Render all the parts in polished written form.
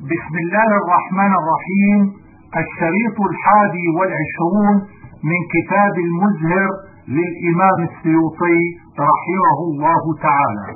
بسم الله الرحمن الرحيم. الشريط 21 من كتاب المزهر للإمام السيوطي رحمه الله تعالى.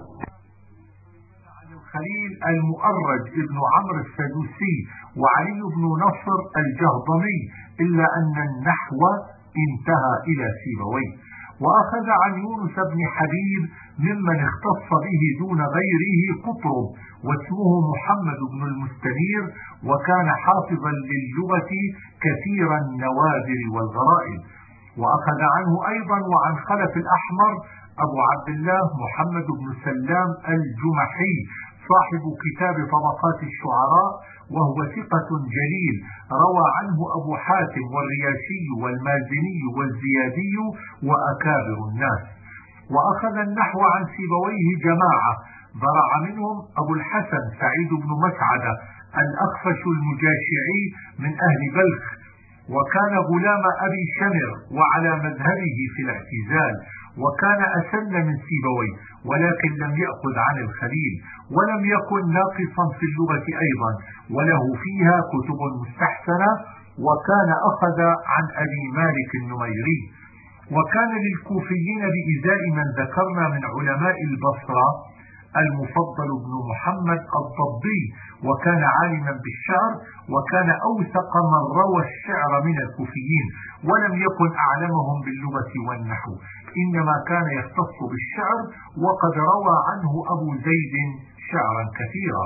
عن الخليل المؤرج ابن عمرو السدوسي وعلي بن نصر الجهضمي، إلا أن النحو انتهى إلى سيبويه. وأخذ عن يونس بن حبيب ممن اختص به دون غيره قطرب، واسمه محمد بن المستنير، وكان حافظا للغة كثير النوادر والغرائب. وأخذ عنه أيضا وعن خلف الأحمر أبو عبد الله محمد بن سلام الجمحي صاحب كتاب طبقات الشعراء، وهو ثقة جليل، روى عنه أبو حاتم والرياشي والمازني والزيادي وأكابر الناس. وأخذ النحو عن سيبويه جماعة، برع منهم أبو الحسن سعيد بن مسعدة الأخفش المجاشعي من أهل بلخ، وكان غلام أبي شمر وعلى مذهبه في الاعتزال، وكان أسن من سيبويه ولكن لم يأخذ عن الخليل، ولم يكن ناقصا في اللغة أيضا، وله فيها كتب مستحسنة. وكان أخذ عن أبي مالك النميري. وكان للكوفيين بإزاء من ذكرنا من علماء البصرة المفضل بن محمد الضبي، وكان عالما بالشعر، وكان أوثق من روى الشعر من الكوفيين، ولم يكن أعلمهم باللغة والنحو، إنما كان يختص بالشعر، وقد روى عنه أبو زيد شعرا كثيرا.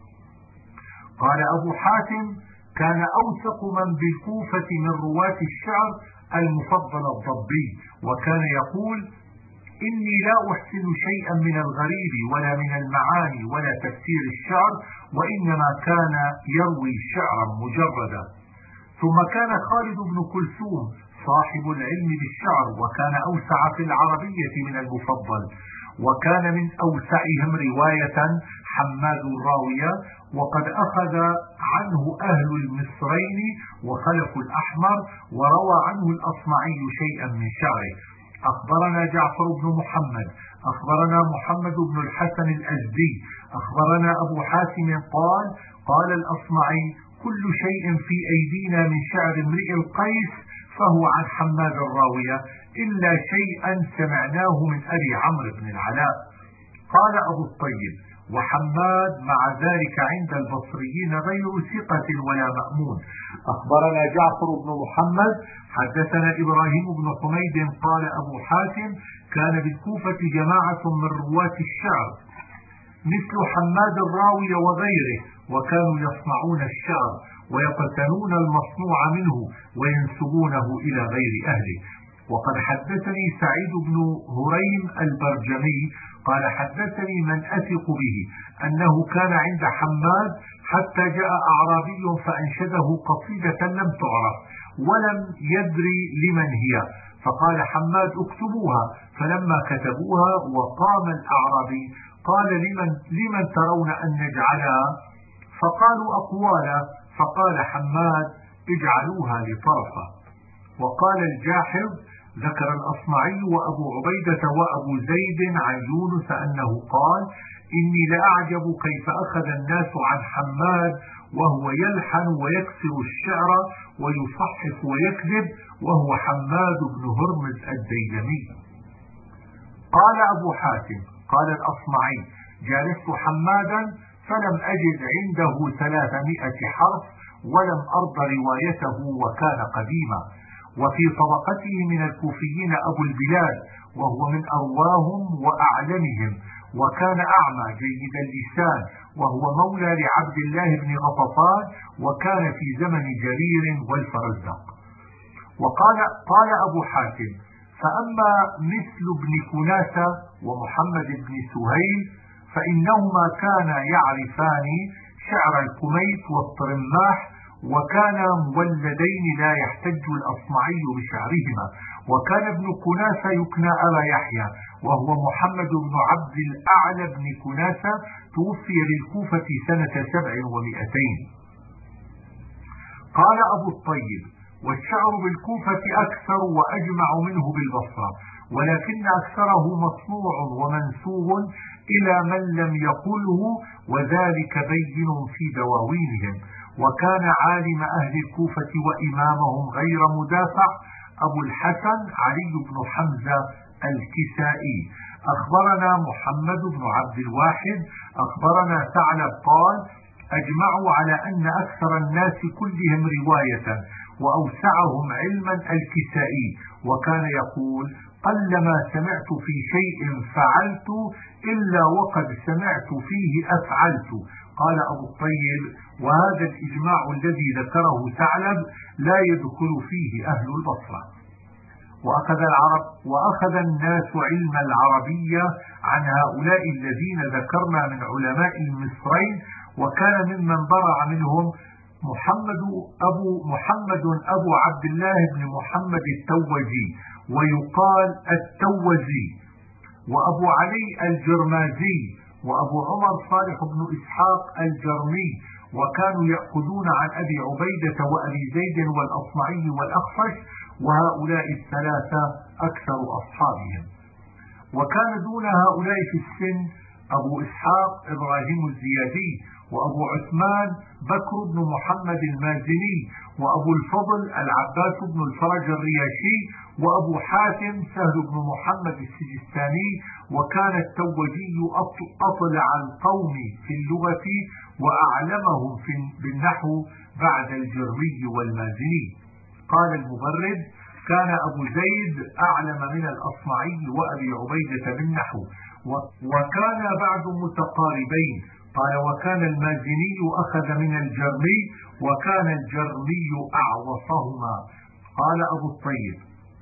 قال أبو حاتم: كان أوثق من بالكوفة من رواة الشعر المفضل الضبي، وكان يقول: إني لا أحسن شيئا من الغريب ولا من المعاني ولا تفسير الشعر، وإنما كان يروي شعرا مجردا. ثم كان خالد بن كلثوم صاحب العلم بالشعر، وكان أوسع في العربية من المفضل. وكان من أوسعهم رواية حماد الراوية، وقد أخذ عنه أهل المصرين وخلف الأحمر، وروى عنه الأصمعي شيئا من شعره. أخبرنا جعفر بن محمد، أخبرنا محمد بن الحسن الأزدي، أخبرنا أبو حاتم قال: قال الأصمعي: كل شيء في أيدينا من شعر امرئ القيس فهو عن حماد الراوية، إلا شيئا سمعناه من أبي عمرو بن العلاء. قال أبو الطيب: وحماد مع ذلك عند البصريين غير ثقة ولا مأمون. أخبرنا جعفر بن محمد حدثنا إبراهيم بن حميد قال أبو حاتم: كان بالكوفة جماعة من رواة الشعر مثل حماد الراوي وغيره، وكانوا يصنعون الشعر ويقتنون المصنوع منه وينسبونه إلى غير أهله. وقد حدثني سعيد بن هريم البرجمي قال: حدثني من أثق به أنه كان عند حماد حتى جاء أعرابي فأنشده قصيدة لم تعرف ولم يدري لمن هي، فقال حماد: اكتبوها. فلما كتبوها وقام الأعرابي قال: لمن ترون أن نجعلها؟ فقالوا: أقوالا. فقال حماد: اجعلوها لطرفة. وقال الجاحظ: ذكر الأصمعي وأبو عبيدة وأبو زيد عن يونس أنه قال: إني لأعجب كيف أخذ الناس عن حماد وهو يلحن ويكسر الشعر ويصحف ويكذب، وهو حماد بن هرمز الديلمي. قال أبو حاتم: قال الأصمعي: جالست حمادا فلم أجد عنده 300 حرف ولم أرض روايته، وكان قديما. وفي طبقته من الكوفيين أبو البلاد، وهو من أرواهم وأعلمهم، وكان أعمى جيد اللسان، وهو مولى لعبد الله بن غطفان، وكان في زمن جرير والفرزدق. قال أبو حاتم: فأما مثل ابن كناسة ومحمد بن سهيل فإنهما كانا يعرفان شعر الكميت والطرماح، وكانا مولدين لا يحتج الأصمعي بشعرهما. وكان ابن كناسة يكنى أبا يحيى، وهو محمد بن عبد الأعلى بن كناسة، توفي بالكوفة سنة 700. قال أبو الطيب: والشعر بالكوفة أكثر وأجمع منه بالبصرة، ولكن أكثره مصنوع ومنسوب إلى من لم يقله، وذلك بين في دواوينهم. وكان عالم أهل الكوفة وإمامهم غير مدافع أبو الحسن علي بن حمزة الكسائي. أخبرنا محمد بن عبد الواحد أخبرنا ثعلب قال: أجمعوا على أن أكثر الناس كلهم رواية وأوسعهم علما الكسائي، وكان يقول: قلما سمعت في شيء فعلت إلا وقد سمعت فيه أفعلت. قال أبو الطيب: وهذا الإجماع الذي ذكره ثعلب لا يدخل فيه أهل البصرة. وأخذ الناس علم العربية عن هؤلاء الذين ذكرنا من علماء المصرين، وكان ممن برع منهم محمد أبو عبد الله بن محمد التوجي، ويقال التوزي، وأبو علي الجرمازي، وأبو عمر صالح بن إسحاق الجرمي، وكانوا يأخذون عن أبي عبيدة وأبي زيد والأصمعي والأخفش، وهؤلاء الثلاثة أكثر أصحابهم. وكان دون هؤلاء في السن أبو إسحاق إبراهيم الزيادي، وأبو عثمان بكر بن محمد المازني، وأبو الفضل العباس بن الفرج الرياشي، وأبو حاتم سهل بن محمد السجستاني. وكان التوجي أطلع القوم في اللغة وأعلمهم بالنحو بعد الجرمي والمازني. قال المبرد: كان أبو زيد أعلم من الأصمعي وأبي عبيدة بالنحو، وكان بعد متقاربين. قال: وكان المازني أخذ من الجرمي، وكان الجرمي أعوصهما. قال أبو الطيب: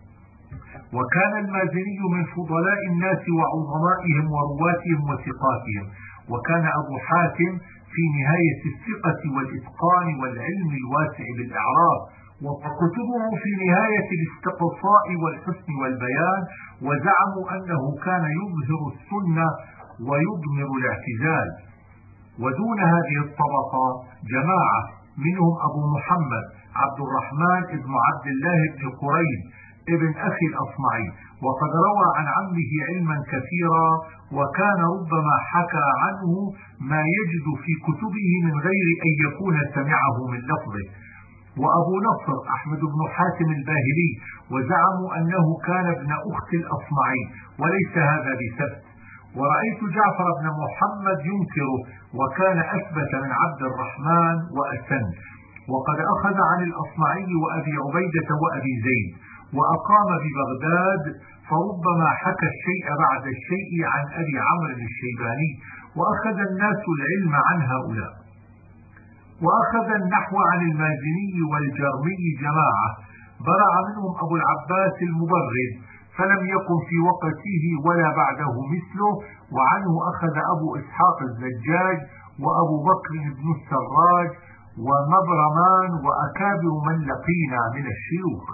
وكان المازني من فضلاء الناس وعظمائهم ورواتهم وثقاتهم. وكان أبو حاتم في نهاية الثقة والإتقان والعلم الواسع بالإعراب، وكتبه في نهاية الاستقصاء والحسن والبيان. وزعموا أنه كان يظهر السنة ويضمر الاعتزال. ودون هذه الطبقة جماعة منهم أبو محمد عبد الرحمن بن عبد الله بن قريب ابن أخي الأصمعي، وقد روى عن عمه علما كثيرا، وكان ربما حكى عنه ما يجد في كتبه من غير أن يكون سمعه من لفظه. وأبو نصر أحمد بن حاتم الباهلي، وزعموا أنه كان ابن أخت الأصمعي، وليس هذا بثبت. ورأيت جعفر بن محمد ينكره، وكان أثبت من عبد الرحمن وأسن. وقد أخذ عن الأصمعي وأبي عبيدة وأبي زيد، وأقام ببغداد، فربما حكى الشيء بعد الشيء عن أبي عمرو الشيباني، وأخذ الناس العلم عن هؤلاء. وأخذ النحو عن المازني والجرمي جماعة، برع منهم أبو العباس المبرد، فلم يكن في وقته ولا بعده مثله. وعنه أخذ أبو إسحاق الزجاج وأبو بكر بن السراج ومبرمان وأكابر من لقينا من الشيوخ.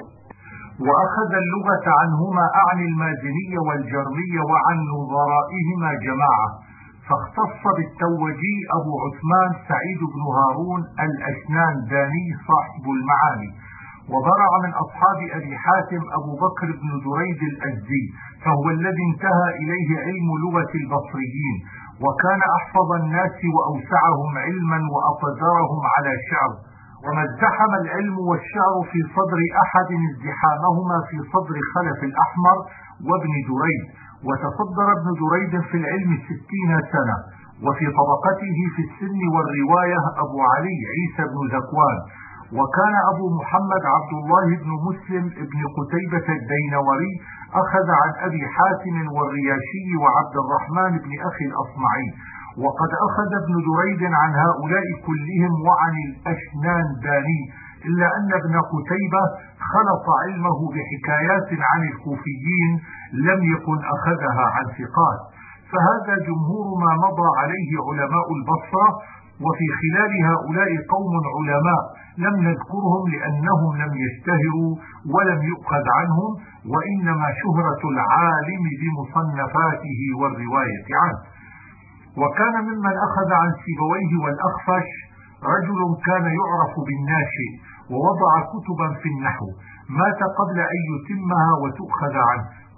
وأخذ اللغة عنهما أعني المازني والجرمي وعن نظرائهما جماعة، فاختص بالتوجي أبو عثمان سعيد بن هارون الأشنان داني صاحب المعاني. وبرع من أصحاب أبي حاتم أبو بكر بن دريد الأزدي، فهو الذي انتهى إليه علم لغة البصريين، وكان أحفظ الناس وأوسعهم علما وأقدرهم على شعر. وما ازدحم العلم والشعر في صدر أحد ازدحامهما في صدر خلف الأحمر وابن دريد. وتصدر ابن دريد في العلم 60 سنة، وفي طبقته في السن والرواية أبو علي عيسى بن ذكوان. وكان أبو محمد عبد الله بن مسلم بن قتيبة الدينوري أخذ عن أبي حاتم والرياشي وعبد الرحمن بن أخي الأصمعي. وقد أخذ ابن دريد عن هؤلاء كلهم وعن الأشنان داني، إلا أن ابن قتيبة خلط علمه بحكايات عن الكوفيين لم يكن أخذها عن ثقات. فهذا جمهور ما مضى عليه علماء البصرة. وفي خلال هؤلاء قوم علماء لم نذكرهم لأنهم لم يشتهروا ولم يؤخذ عنهم، وإنما شهرة العالم بمصنفاته والرواية عنه. وكان ممن أخذ عن سيبويه والأخفش رجل كان يعرف بالناشئ، ووضع كتبا في النحو، مات قبل أن يتمها وتؤخذ عنه.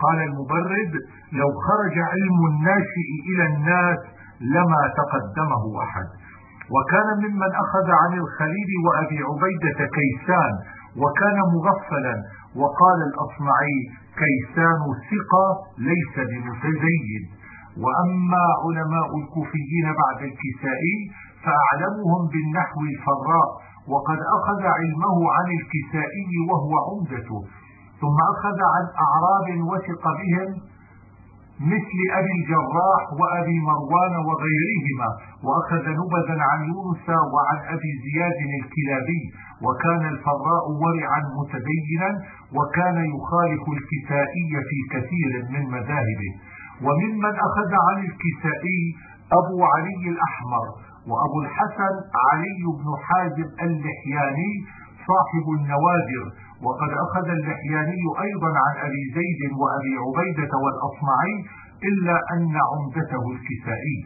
قال المبرد: لو خرج علم الناشئ إلى الناس لما تقدمه أحد. وكان ممن أخذ عن الخليل وأبي عبيدة كيسان، وكان مغفلا، وقال الأصمعي: كيسان ثقة ليس بمتزيد. وأما علماء الكوفيين بعد الكسائي فأعلمهم بالنحو الفراء، وقد أخذ علمه عن الكسائي وهو عمدته، ثم أخذ عن أعراب وثق بهم مثل أبي الجراح وأبي مروان وغيرهما، وأخذ نبذا عن يونس وعن أبي زياد الكلابي. وكان الفراء ورعا متدينا، وكان يخالف الكسائي في كثير من مذاهبه. وممن أخذ عن الكسائي أبو علي الأحمر، وأبو الحسن علي بن حازم اللحياني صاحب النوادر، وقد أخذ اللحياني أيضا عن أبي زيد وأبي عبيدة والأصمعي، إلا أن عمدته الكسائي.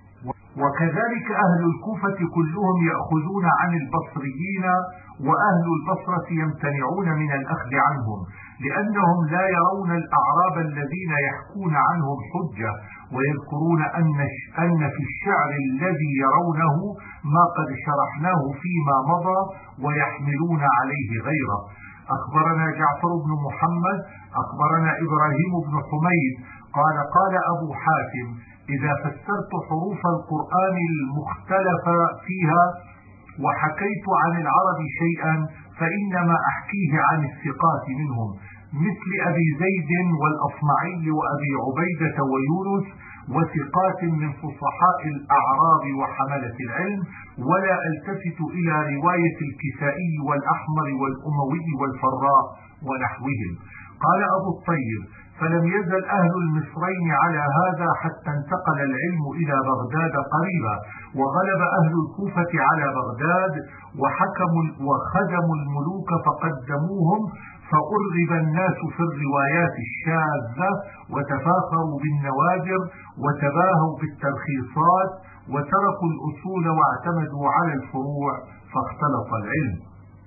وكذلك أهل الكوفة كلهم يأخذون عن البصريين، وأهل البصرة يمتنعون من الأخذ عنهم، لأنهم لا يرون الأعراب الذين يحكون عنهم حجة، ويذكرون أن في الشعر الذي يرونه ما قد شرحناه فيما مضى، ويحملون عليه غيره. أخبرنا جعفر بن محمد أخبرنا إبراهيم بن حميد قال: قال أبو حاتم: إذا فسرت حروف القرآن المختلف فيها وحكيت عن العرب شيئا فإنما أحكيه عن الثقات منهم، مثل أبي زيد والأصمعي وأبي عبيدة ويونس، وثقات من فصحاء الأعراب وحملة العلم، ولا ألتفت إلى رواية الكسائي والأحمر والأموي والفراء ونحوهم. قال أبو الطيب: فلم يزل أهل المصرين على هذا حتى انتقل العلم إلى بغداد قريبا، وغلب أهل الكوفة على بغداد، وخدموا الملوك فقدموهم، فأرغب الناس في الروايات الشاذة، وتفاخروا بالنوادر، وتباهوا بالترخيصات، وتركوا الأصول واعتمدوا على الفروع، فاختلط العلم.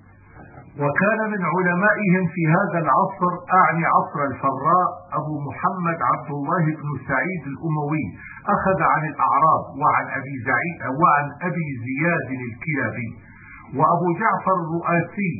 وكان من علمائهم في هذا العصر، أعني عصر الفراء، أبو محمد عبد الله بن سعيد الأموي، أخذ عن الأعراب وعن أبي زياد الكلابي. وأبو جعفر الرؤاسي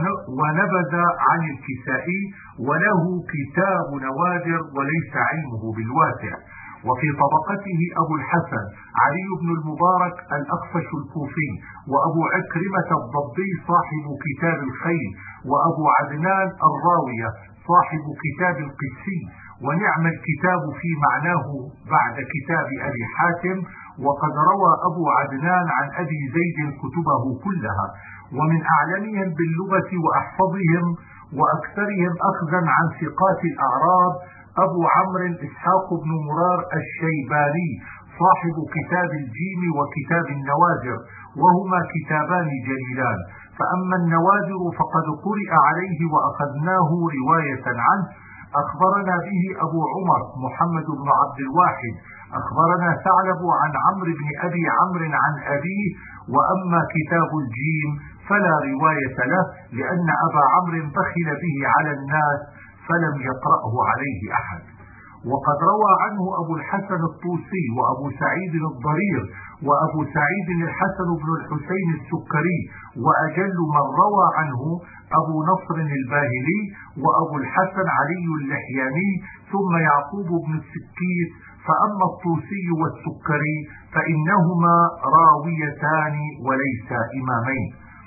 ونبذ عن الكسائي، وله كتاب نوادر وليس علمه بالواسع. وفي طبقته أبو الحسن علي بن المبارك الأخفش الكوفي، وأبو عكرمة الضبي صاحب كتاب الخيل، وأبو عدنان الراوية صاحب كتاب القسي، ونعم الكتاب في معناه بعد كتاب أبي حاتم. وقد روى أبو عدنان عن أبي زيد كتبه كلها. ومن أعلمهم باللغة وأحفظهم وأكثرهم أخذا عن ثقات الأعراب أبو عمرو إسحاق بن مرار الشيباني صاحب كتاب الجيم وكتاب النوادر، وهما كتابان جليلان. فأما النوادر فقد قرئ عليه وأخذناه رواية عنه. أخبرنا به أبو عمر محمد بن عبد الواحد أخبرنا ثعلب عن عمرو بن أبي عمرو عن أبيه. وأما كتاب الجيم فلا رواية له، لأن أبا عمرو بخل به على الناس فلم يقرأه عليه أحد. وقد روى عنه أبو الحسن الطوسي وأبو سعيد الضرير وأبو سعيد الحسن بن الحسين السكري، وأجل من روى عنه أبو نصر الباهلي وأبو الحسن علي اللحياني، ثم يعقوب بن السكيت. فأما الطوسي والسكري فإنهما راويتان وليس إمامين.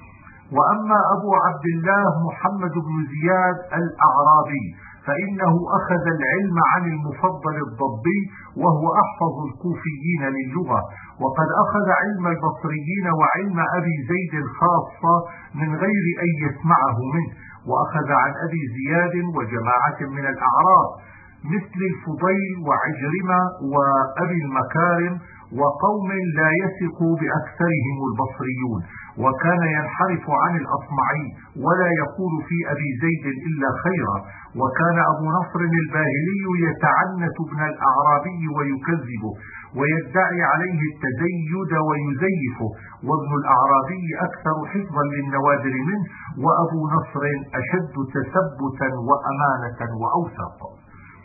وأما أبو عبد الله محمد بن زياد الأعرابي فإنه أخذ العلم عن المفضل الضبي، وهو أحفظ الكوفيين للغة، وقد أخذ علم البصريين وعلم أبي زيد خاصة من غير أن يسمعه منه. وأخذ عن أبي زياد وجماعة من الأعراب مثل الفضيل وعجرمة وأبي المكارم، وقوم لا يثق بأكثرهم البصريون. وكان ينحرف عن الأصمعي ولا يقول في أبي زيد إلا خيرا. وكان أبو نصر الباهلي يتعنت ابن الأعرابي ويكذبه ويدعي عليه التزيد ويزيفه، وابن الأعرابي أكثر حفظا للنوادر منه، وأبو نصر أشد تثبتا وأمانة وأوثق.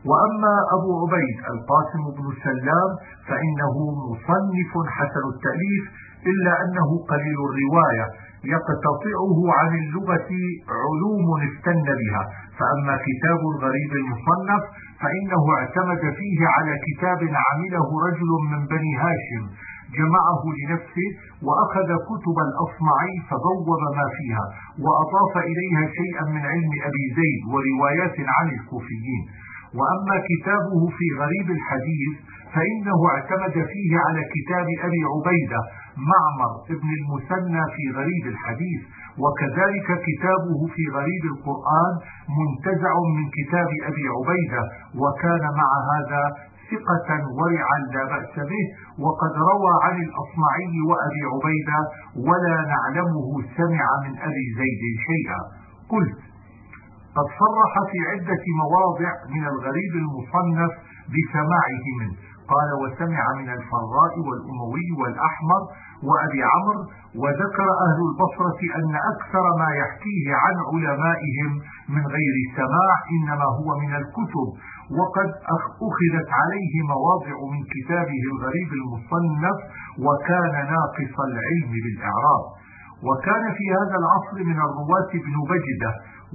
وأما أبو عبيد القاسم بن سلام فإنه مصنف حسن التأليف، إلا أنه قليل الرواية، يقتطعه عن اللغة علوم افتن بها. فأما كتاب الغريب المصنف فإنه اعتمد فيه على كتاب عمله رجل من بني هاشم جمعه لنفسه، وأخذ كتب الأصمعي فبوب ما فيها وأضاف إليها شيئا من علم أبي زيد وروايات عن الكوفيين. وأما كتابه في غريب الحديث فإنه اعتمد فيه على كتاب أبي عبيدة معمر ابن المثنى في غريب الحديث، وكذلك كتابه في غريب القرآن منتزع من كتاب أبي عبيدة، وكان مع هذا ثقة ورعا لا بأس به، وقد روى عن الأصمعي وأبي عبيدة ولا نعلمه سمع من أبي زيد شيئا. قلت: قد صرح في عدة مواضع من الغريب المصنف بسماعه منه، قال: وسمع من الفراء والأموي والأحمر وأبي عمرو. وذكر أهل البصرة أن أكثر ما يحكيه عن علمائهم من غير سماع إنما هو من الكتب، وقد أخذت عليه مواضع من كتابه الغريب المصنف، وكان ناقص العلم بالإعراب. وكان في هذا العصر من الرواة ابن بجدة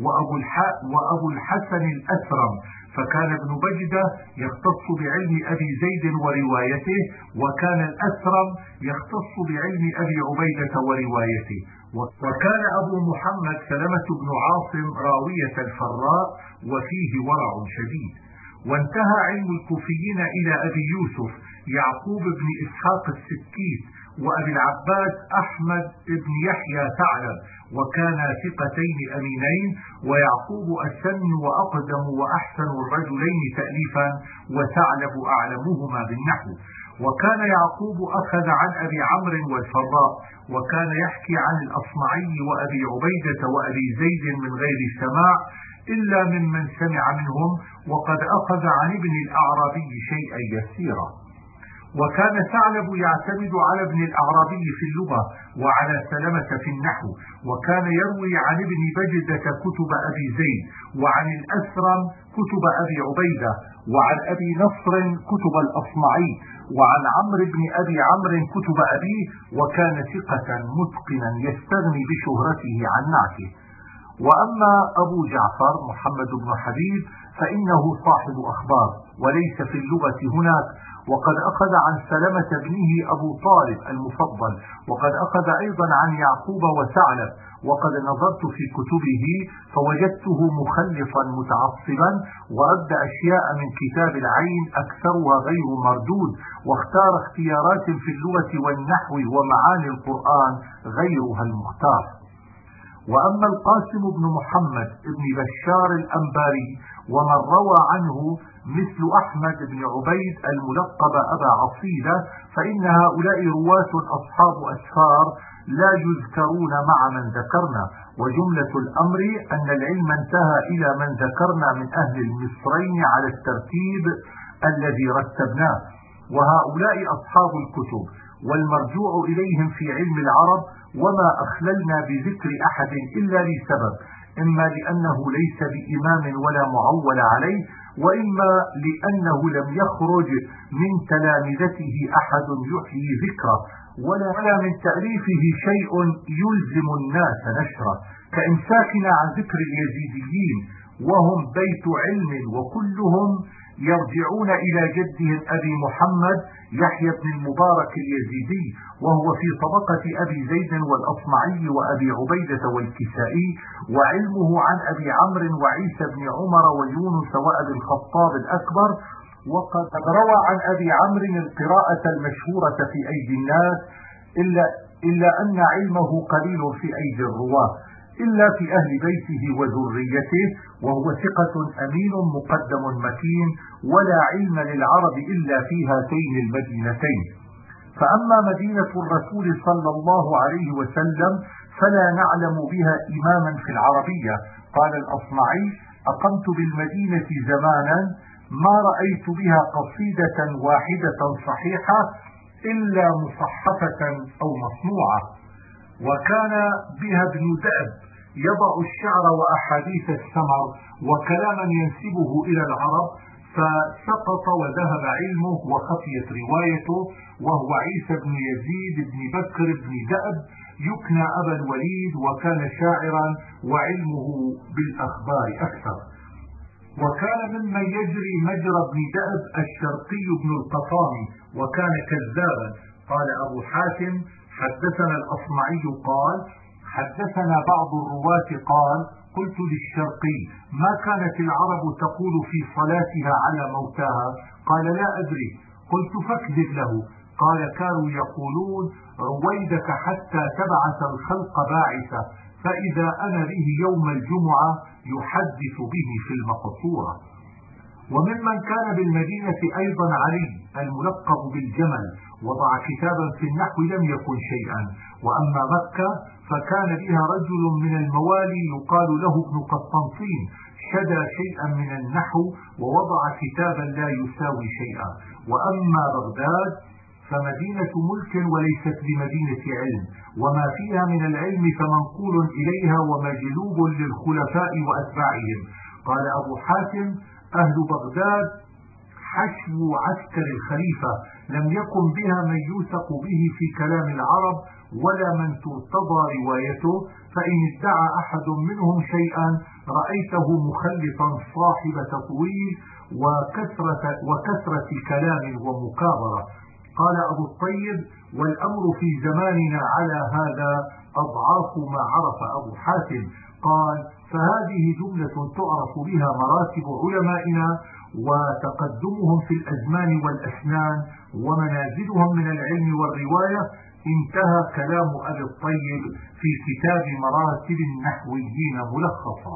وأبو الحسن الأثرم، فكان ابن بجدة يختص بعلم أبي زيد وروايته، وكان الأثرم يختص بعلم أبي عبيدة وروايته. وكان أبو محمد سلمة بن عاصم راوية الفراء وفيه ورع شديد. وانتهى علم الكوفيين إلى أبي يوسف يعقوب بن إسحاق السكيت وأبي العباس أحمد بن يحيى ثعلب، وكانا ثقتين أمينين، ويعقوب أسن وأقدم وأحسن الرجلين تأليفا، وثعلب أعلمهما بالنحو. وكان يعقوب أخذ عن أبي عمرو والفراء، وكان يحكي عن الأصمعي وأبي عبيدة وأبي زيد من غير سماع إلا ممن سمع منهم، وقد أخذ عن ابن الأعرابي شيئا يسيرا. وكان ثعلب يعتمد على ابن الأعرابي في اللغة وعلى سلمة في النحو، وكان يروي عن ابن بجدة كتب أبي زيد، وعن الأثرم كتب أبي عبيدة، وعن أبي نصر كتب الأصمعي، وعن عمرو بن أبي عمرو كتب أبيه، وكان ثقة متقنا يستغني بشهرته عن نعته. وأما أبو جعفر محمد بن حبيب فإنه صاحب أخبار وليس في اللغة هناك، وقد أخذ عن سلمة ابنه أبو طالب المفضل، وقد أخذ أيضا عن يعقوب وثعلب. وقد نظرت في كتبه فوجدته مخلفا متعصبا، ورد أشياء من كتاب العين أكثرها غير مردود، واختار اختيارات في اللغة والنحو ومعاني القرآن غيرها المختار. وأما القاسم بن محمد بن بشار الأنباري ومن روى عنه مثل أحمد بن عبيد الملقب أبا عصيلة، فإن هؤلاء رواة أصحاب أسفار لا يذكرون مع من ذكرنا. وجملة الأمر أن العلم انتهى إلى من ذكرنا من أهل المصرين على الترتيب الذي رتبناه، وهؤلاء أصحاب الكتب والمرجوع إليهم في علم العرب، وما أخللنا بذكر أحد إلا لسبب، إما لأنه ليس بإمام ولا معول عليه، وإما لأنه لم يخرج من تلامذته أحد يحيي ذكره، ولا من تأليفه شيء يلزم الناس نشره، كإمساكنا عن ذكر اليزيديين وهم بيت علم، وكلهم يرجعون إلى جدهم أبي محمد يحيى بن المبارك اليزيدي، وهو في طبقة أبي زيد والأصمعي وأبي عبيدة والكسائي، وعلمه عن أبي عمرو وعيسى بن عمر ويونس وأبي الخطاب الأكبر. وقد روى عن أبي عمرو القراءة المشهورة في أيدي الناس، إلا أن علمه قليل في أيدي الرواة إلا في أهل بيته وذريته، وهو ثقة أمين مقدم مكين، ولا علم للعرب إلا في هاتين المدينتين. فأما مدينة الرسول صلى الله عليه وسلم فلا نعلم بها إماما في العربية. قال الأصمعي: أقمت بالمدينة زمانا ما رأيت بها قصيدة واحدة صحيحة إلا مصحفة أو مصنوعة، وكان بها ابن دأب يضع الشعر وأحاديث السمر وكلاما ينسبه إلى العرب، فسقط وذهب علمه وخفيت روايته، وهو عيسى بن يزيد بن بكر بن دأب يكنى أبا الوليد، وكان شاعرا وعلمه بالأخبار أكثر. وكان ممن يجري مجرى ابن دأب الشرقي بن القطامي، وكان كذابا. قال أبو حاتم حدثنا الأصمعي قال حدثنا بعض الرواة قال قلت للشرقي ما كانت العرب تقول في صلاتها على موتاها؟ قال لا أدري. قلت فاكذب له. قال كانوا يقولون رويدك حتى تبعث الخلق باعثة، فإذا أنا به يوم الجمعة يحدث به في المقصورة. وممن كان بالمدينة أيضا علي الملقب بالجمل، وضع كتابا في النحو لم يكن شيئا. وأما مكة فكان بها رجل من الموالي يقال له ابن قسطنطين، شدى شيئا من النحو ووضع كتابا لا يساوي شيئا. وأما بغداد فمدينة ملك وليست بمدينة علم، وما فيها من العلم فمنقول إليها ومجلوب للخلفاء وأتباعهم. قال أبو حاتم أهل بغداد حشو عسكر الخليفة، لم يكن بها من يوثق به في كلام العرب ولا من ترتضى روايته، فإن ادعى أحد منهم شيئا رأيته مخلطا صاحب تطويل وكثرة كلام ومكابرة. قال أبو الطيب والأمر في زماننا على هذا أضعاف ما عرف أبو حاتم. قال فهذه جملة تعرف بها مراتب علمائنا وتقدمهم في الأزمان والأسنان ومنازلهم من العلم والرواية. انتهى كلام أبي الطيب في كتاب مراتب النحويين ملخصا.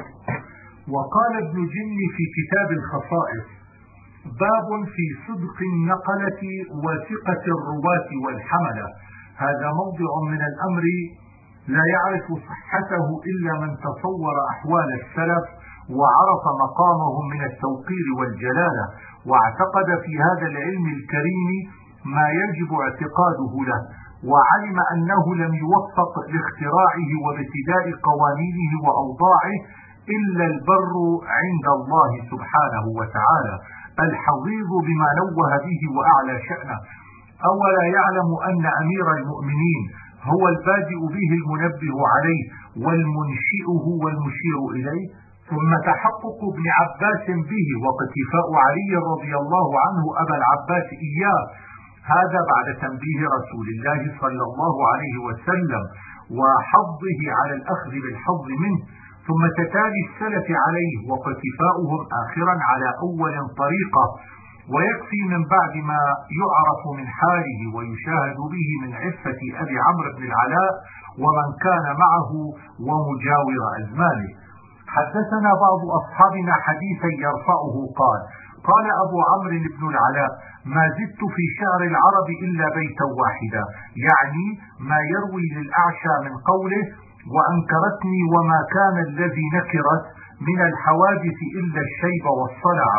وقال ابن جني في كتاب الخصائص باب في صدق النقلة وثقة الرواة والحملة. هذا موضع من الأمر لا يعرف صحته إلا من تصور أحوال السلف وعرف مقامهم من التوقير والجلالة، واعتقد في هذا العلم الكريم ما يجب اعتقاده له، وعلم أنه لم يوفق لاختراعه وابتداء قوانينه وأوضاعه إلا البر عند الله سبحانه وتعالى الحظيظ بما نوه به وأعلى شأنه. أولا يعلم أن أمير المؤمنين هو البادئ به المنبه عليه والمنشئه والمشير إليه، ثم تحقق ابن عباس به واقتفاء علي رضي الله عنه أبا العباس إياه، هذا بعد تنبيه رسول الله صلى الله عليه وسلم وحظه على الأخذ بالحظ منه، ثم تتالي السلف عليه واقتفاؤهم آخرا على أول طريقة. ويكفي من بعد ما يعرف من حاله ويشاهد به من عفة أبي عمرو بن العلاء ومن كان معه ومجاور أزمانه. حدثنا بعض أصحابنا حديثا يرفعه قال أبو عمرو بن العلاء ما زدت في شعر العرب إلا بيتا واحدا، يعني ما يروي للأعشى من قوله وأنكرتني وما كان الذي نكرت من الحوادث إلا الشيب والصلعة.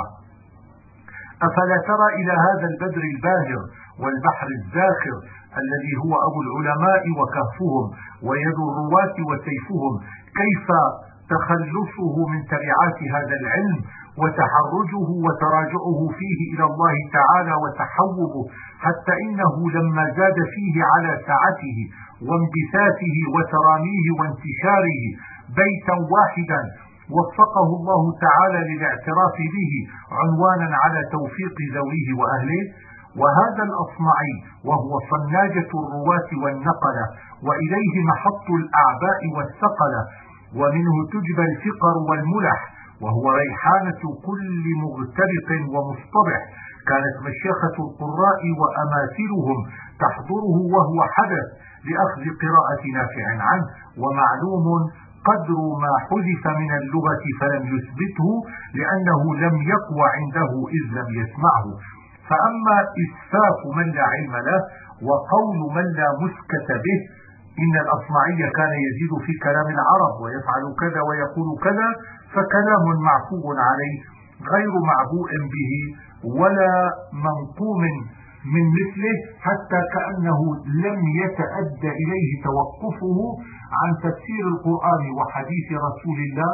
أفلا ترى إلى هذا البدر الباهر والبحر الزاخر الذي هو أبو العلماء وكهفهم ويد الرواة وسيفهم، كيف تخلصه من تبعات هذا العلم وتحرجه وتراجعه فيه إلى الله تعالى وتحوبه، حتى إنه لما زاد فيه على سعته وانبثاثه وتراميه وانتشاره بيتا واحدا وفقه الله تعالى للاعتراف به عنوانا على توفيق ذويه وأهله. وهذا الأصمعي وهو صناجة الرواة والنقلة، وإليه محط الأعباء والثقلة، ومنه تجبى الفقر والملح، وهو ريحانة كل مغتبط ومصطبح. كانت مشيخة القراء وأماثلهم تحضره وهو حدث لأخذ قراءة نافع عنه، ومعلوم قدر ما حذف من اللغة فلم يثبته لأنه لم يقوى عنده إذ لم يسمعه. فأما إسفاف من لا علم له وقول من لا مسكت به، إن الأصمعي كان يزيد في كلام العرب ويفعل كذا ويقول كذا، فكلام معفو عليه غير معبوء به ولا منقوم من مثله، حتى كأنه لم يتأدى إليه توقفه عن تفسير القرآن وحديث رسول الله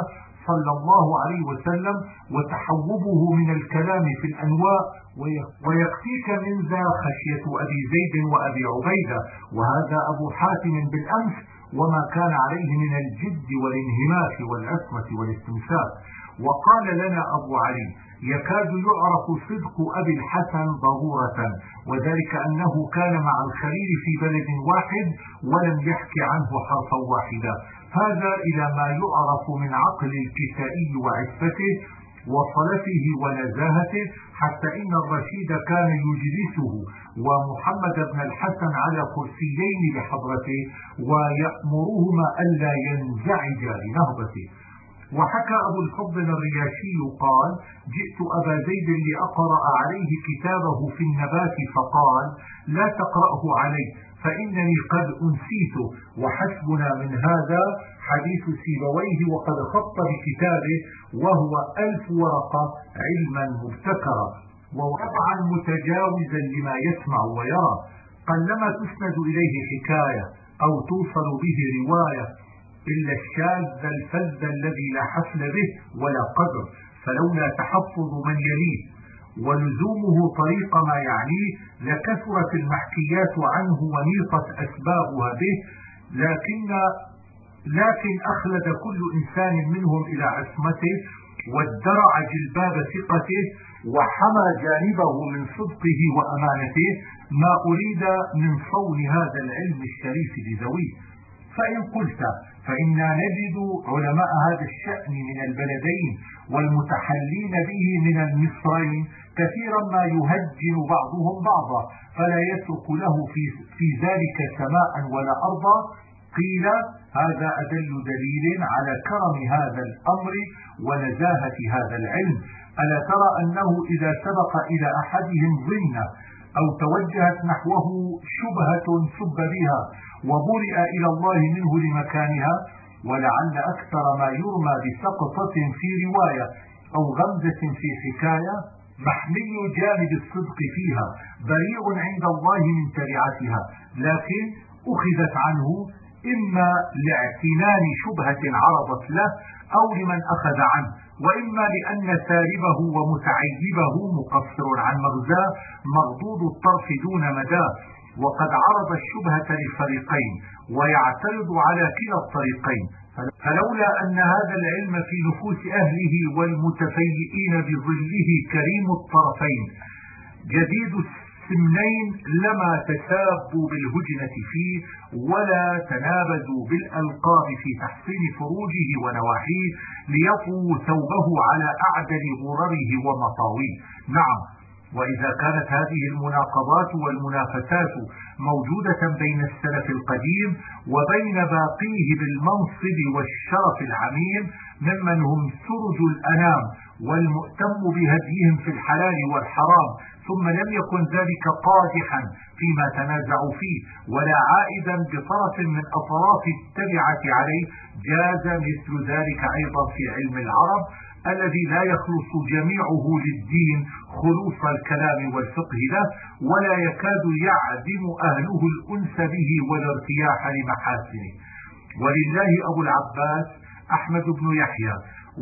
صلى الله عليه وسلم وتحوبه من الكلام في الأنواع، ويكفيك من ذا خشية أبي زيد وأبي عبيدة، وهذا أبو حاتم بالأمس، وما كان عليه من الجد والانهماك والعصمة والاستمساك. وقال لنا أبو علي: يكاد يعرف صدق أبي الحسن ضرورة، وذلك أنه كان مع الخليل في بلد واحد ولم يحكي عنه حرفا واحدا. هذا إلى ما يعرف من عقل الكسائي وعفته وصلته ونزاهته، حتى إن الرشيد كان يجلسه ومحمد بن الحسن على كرسيين بحضرته ويأمرهما ألا ينزعج لنهضته. وحكى أبو الفضل الرياشي قال: جئت أبا زيد لأقرأ عليه كتابه في النبات، فقال: لا تقرأه علي فإنني قد أنسيته، وحسبنا من هذا حديث سيبويه، وقد خط بكتابه وهو 1000 ورقة علما مبتكرا ووضعا متجاوزا لما يسمع ويرى، قلما تسند إليه حكاية أو توصل به رواية إلا الشاذ الفذ الذي لا حفل به ولا قدر، فلولا تحفظ من يليه ولزومه طريق ما يعنيه لكثرت المحكيات عنه ونيقت أسبابها به، لكن أخلد كل إنسان منهم إلى عصمته وادرع جلباب ثقته وحمى جانبه من صدقه وأمانته، ما أريد من صون هذا العلم الشريف لذويه. فإن قلت فإنا نجد علماء هذا الشأن من البلدين والمتحلين به من المصرين كثيرا ما يهجن بعضهم بعضا، فلا يترك له في ذلك سماء ولا أرضا. قيل: هذا أدل دليل على كرم هذا الأمر ونزاهة هذا العلم. ألا ترى أنه إذا سبق إلى أحدهم ظنة أو توجهت نحوه شبهة سب بها وبرئ إلى الله منه لمكانها، ولعل أكثر ما يرمى بسقطة في رواية أو غمزة في حكاية محمي جانب الصدق فيها بريء عند الله من تبعتها، لكن أخذت عنه إما لاعتنان شبهة عرضت له أو لمن أخذ عنه، وإما لأن ساربه ومتعيبه مقصر عن مغزاه مردود الطرف دون مداه، وقد عرض الشبهة للفريقين ويعترض على كلا الطريقين. فلولا أن هذا العلم في نفوس أهله والمتفيئين بظله كريم الطرفين جديد السمنين لما تسابوا بالهجنة فيه ولا تنابزوا بالألقاب في تحصين فروجه ونواحيه ليطووا ثوبه على أعدل غرره ومطاويه. نعم، وإذا كانت هذه المناقضات والمنافسات موجودة بين السلف القديم وبين باقيه بالمنصب والشرف العميم ممن هم سرج الأنام والمؤتم بهديهم في الحلال والحرام، ثم لم يكن ذلك قادحا فيما تنازعوا فيه ولا عائدا بطرف من أطراف التبعة عليه، جاز مثل ذلك أيضا في علم العرب الذي لا يخلص جميعه للدين خلوص الكلام والفقه له، ولا يكاد يعدم أهله الأنس به والارتياح لمحاسنه. ولله أبو العباس أحمد بن يحيى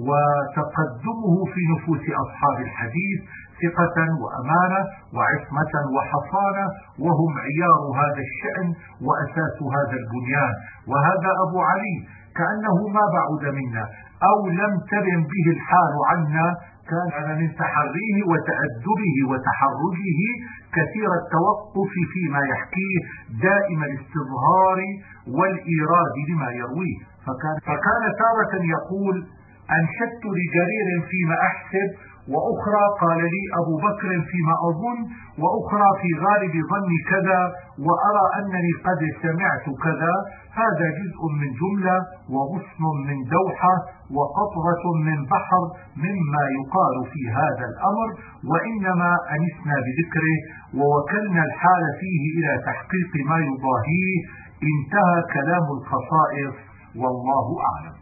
وتقدمه في نفوس أصحاب الحديث ثقة وأمانة وعصمة وحصانة، وهم عيار هذا الشأن وأساس هذا البنيان. وهذا أبو علي كأنه ما بعد منا أو لم تبن به الحال عنا، كان من تحريه وتأدبه وتحرجه كثير التوقف فيما يحكيه دائم الاستظهار والإيراد لما يرويه، فكان تارة يقول: أنشدت لجرير فيما أحسب، وأخرى قال لي أبو بكر فيما أظن، وأخرى في غالب ظني كذا، وأرى أنني قد سمعت كذا. هذا جزء من جملة وغصن من دوحة وقطرة من بحر مما يقال في هذا الأمر، وإنما أنسنا بذكره ووكلنا الحال فيه إلى تحقيق ما يضاهيه. انتهى كلام الخصائص، والله أعلم.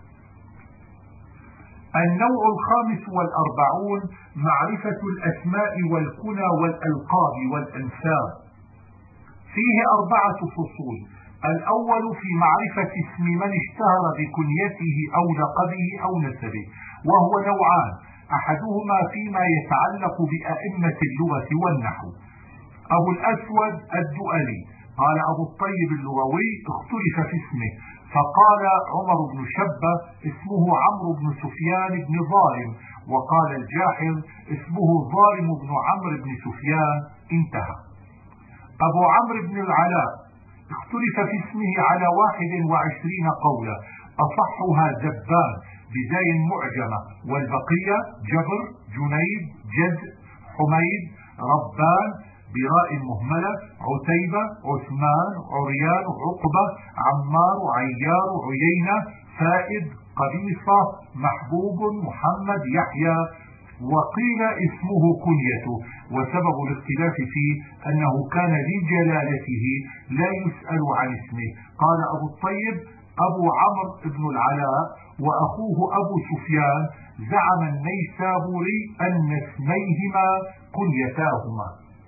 النوع 45 معرفة الأسماء والكنى والألقاب والأنساب. فيه 4 فصول الأول في معرفة اسم من اشتهر بكنيته أو لقبه أو نسبه، وهو نوعان: أحدهما فيما يتعلق بأئمة اللغة والنحو. أبو الأسود الدؤلي قال أبو الطيب اللغوي اختلف في اسمه، فقال عمر بن شبة اسمه عمرو بن سفيان بن ظالم، وقال الجاحظ اسمه ظالم بن عمرو بن سفيان، انتهى. أبو عمرو بن العلاء اختلف في اسمه على 21 قولا، أصحها زبان بزاي معجمة، والبقية جبر، جنيد، جد، حميد، ربان براء مهملة، عتيبة، عثمان، عريان، عقبة، عمار، عيار، عيينة، فائد، قبيصة، محبوب، محمد، يحيى. وقيل اسمه كنيته، وسبب الاختلاف فيه أنه كان لجلالته لا يسأل عن اسمه. قال أبو الطيب أبو عمرو بن العلاء، وأخوه أبو سفيان زعم النيسابوري أن اسميهما كنيتاهما.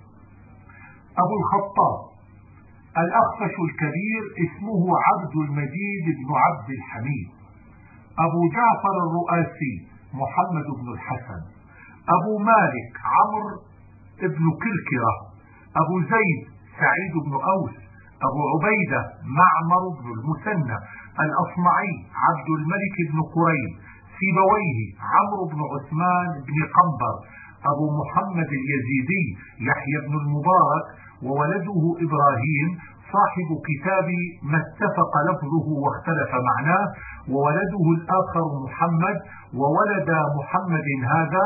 أبو الخطاب الأخفش الكبير اسمه عبد المجيد بن عبد الحميد. أبو جعفر الرؤاسي محمد بن الحسن. أبو مالك عمرو بن كركرة. أبو زيد سعيد بن أوس. أبو عبيدة معمر بن المثنى. الأصمعي عبد الملك بن قريب. سيبويه عمرو بن عثمان بن قنبر. أبو محمد اليزيدي يحيى بن المبارك، وولده إبراهيم صاحب كتاب ما اتفق لفظه واختلف معناه، وولده الآخر محمد، وولد محمد هذا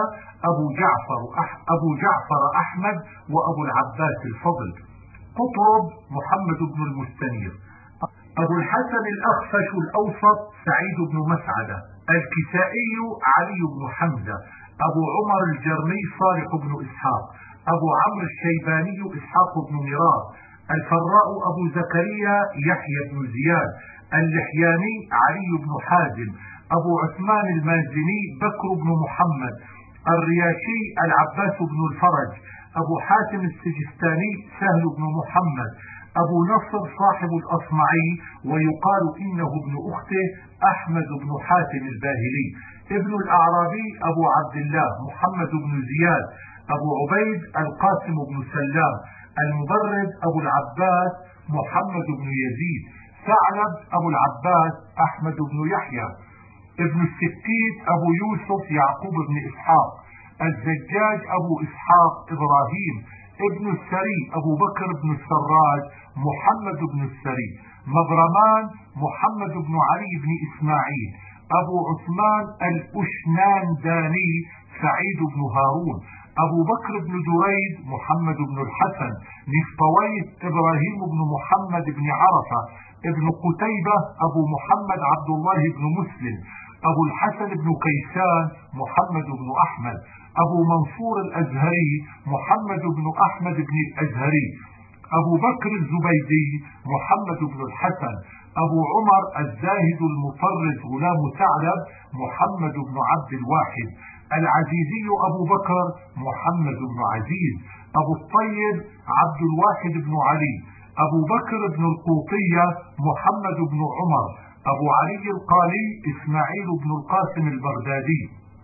أبو جعفر أحمد، وأبو العباس الفضل. قطرب محمد بن المستنير. أبو الحسن الأخفش الأوسط سعيد بن مسعدة. الكسائي علي بن حمزة. أبو عمر الجرمي صالح بن إسحاق. أبو عمرو الشيباني إسحاق بن مرار. الفراء أبو زكريا يحيى بن زياد. اللحياني علي بن حازم. أبو عثمان المازني بكر بن محمد. الرياشي العباس بن الفرج. أبو حاتم السجستاني سهل بن محمد. أبو نصر صاحب الأصمعي، ويقال إنه ابن أخته أحمد بن حاتم الباهلي. ابن الأعرابي أبو عبد الله محمد بن زياد. أبو عبيد القاسم بن سلام. المبرد أبو العباس محمد بن يزيد. ثعلب أبو العباس أحمد بن يحيى. ابن السكيت أبو يوسف يعقوب بن إسحاق. الزجاج أبو إسحاق إبراهيم. ابن السري أبو بكر بن السراج محمد بن السري. مغرمان محمد بن علي بن إسماعيل. أبو عثمان الأشنانداني سعيد بن هارون. أبو بكر بن دريد محمد بن الحسن. نفطويت إبراهيم بن محمد بن عرفة. ابن قتيبة أبو محمد عبد الله بن مسلم. أبو الحسن بن كيسان محمد بن أحمد. أبو منصور الأزهري محمد بن أحمد بن الأزهري. أبو بكر الزبيدي محمد بن الحسن. أبو عمر الزاهد المطرز غلام ثعلب محمد بن عبد الواحد. العزيزي أبو بكر محمد بن عزيز. أبو الطيب عبد الواحد بن علي. أبو بكر بن القوطية محمد بن عمر. أبو علي القالي إسماعيل بن القاسم البغدادي.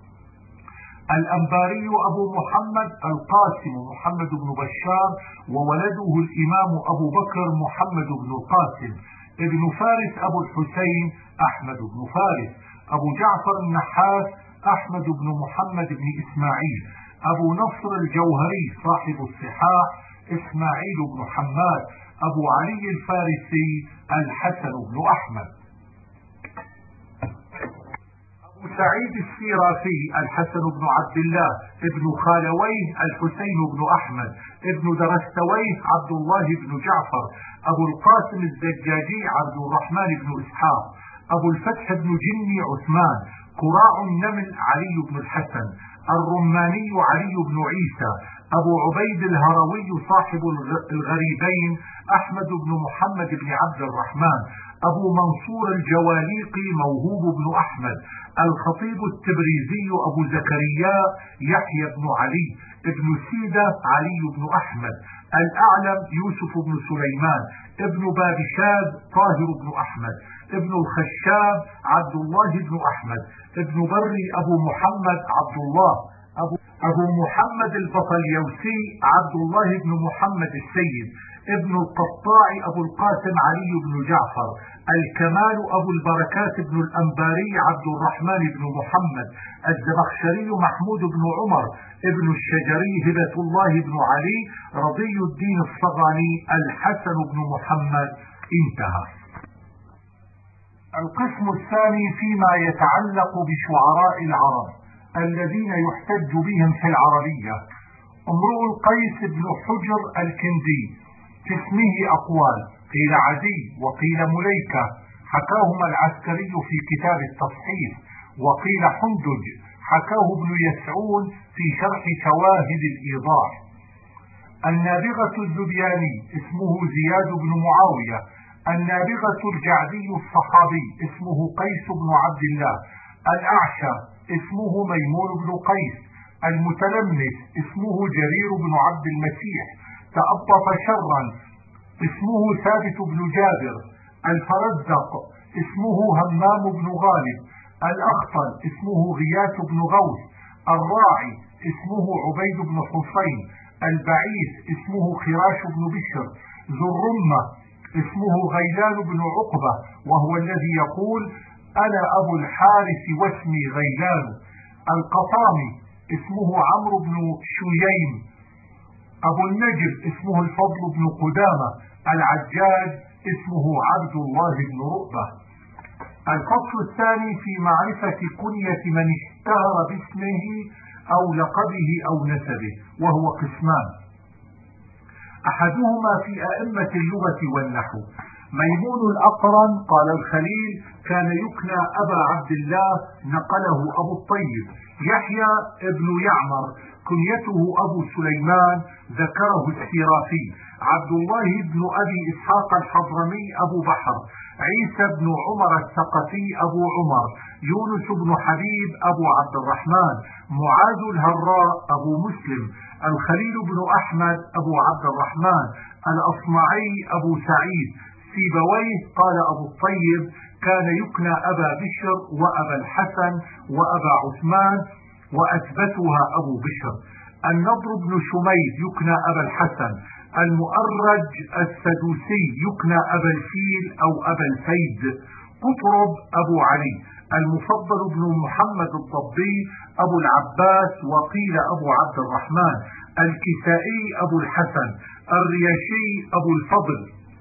الأنباري أبو محمد القاسم محمد بن بشار، وولده الإمام أبو بكر محمد بن القاسم. ابن فارس أبو الحسين أحمد بن فارس. أبو جعفر النحاس أحمد بن محمد بن إسماعيل. أبو نصر الجوهري صاحب الصحاح إسماعيل بن حماد. أبو علي الفارسي الحسن بن أحمد. أبو سعيد السيرافي الحسن بن عبد الله. ابن خالويه الحسين بن أحمد. ابن درستويه عبد الله بن جعفر. أبو القاسم الزجاجي عبد الرحمن بن إسحاق. أبو الفتح بن جني عثمان. قراع النمل علي بن الحسن. الرماني علي بن عيسى. أبو عبيد الهروي صاحب الغريبين أحمد بن محمد بن عبد الرحمن، أبو منصور الجواليقي موهوب بن أحمد، الخطيب التبريزي أبو زكريا يحيى بن علي، ابن سيدة علي بن أحمد، الأعلم يوسف بن سليمان، ابن بابشاد طاهر بن أحمد، ابن الخشاب عبد الله بن أحمد، ابن بري أبو محمد عبد الله، أبو محمد البطليوسي عبد الله بن محمد السيد، ابن القطاع أبو القاسم علي بن جعفر، الكمال أبو البركات بن الأنباري عبد الرحمن بن محمد، الزمخشري محمود بن عمر، ابن الشجري هبة الله بن علي، رضي الدين الصغاني الحسن بن محمد. انتهى. القسم الثاني فيما يتعلق بشعراء العرب الذين يحتج بهم في العربية. امرؤ القيس بن حجر الكندي في اسمه أقوال، قيل عدي وقيل مليكة، حكاهما العسكري في كتاب التصحيف، وقيل حندج، حكاه ابن يسعون في شرح شواهد الإيضاح. النابغة الذبياني اسمه زياد بن معاوية، النابغة الجعدي الصحابي اسمه قيس بن عبد الله، الأعشى اسمه ميمون بن قيس، المتلمس اسمه جرير بن عبد المسيح، تأبط شرا اسمه ثابت بن جابر، الفرزدق اسمه همام بن غالب، الأخطل اسمه غياث بن غوث، الراعي اسمه عبيد بن حسين، البعيث اسمه خراش بن بشر، ذو الرمة اسمه غيلان بن عقبة وهو الذي يقول أنا أبو الحارث واسمي غيلان، القطامي اسمه عمرو بن شييم، أبو النجر اسمه الفضل بن قدامة، العجاج اسمه عبد الله بن رؤبة. الفصل الثاني في معرفة كنية من اشتهر باسمه أو لقبه أو نسبه، وهو قسمان. أحدهما في أئمة اللغة والنحو. ميمون الأقرن قال الخليل كان يكنى أبا عبد الله، نقله أبو الطيب. يحيى ابن يعمر كنيته أبو سليمان، ذكره السيرافي. عبد الله بن أبي إسحاق الحضرمي أبو بحر، عيسى بن عمر الثقفي أبو عمر، يونس بن حبيب أبو عبد الرحمن، معاذ الهراء أبو مسلم، الخليل بن أحمد أبو عبد الرحمن، الأصمعي أبو سعيد. سيبويه قال أبو الطيب كان يكنى أبا بشر وأبا الحسن وأبا عثمان، وأثبتها أبو بشر. النضر بن شميد يكنى أبا الحسن، المؤرج السدوسي يكنى أبا الفيل أو أبا الفيد، قطرب أبو علي، المفضل بن محمد الضبي أبو العباس وقيل أبو عبد الرحمن، الكسائي أبو الحسن، الرياشي أبو الفضل.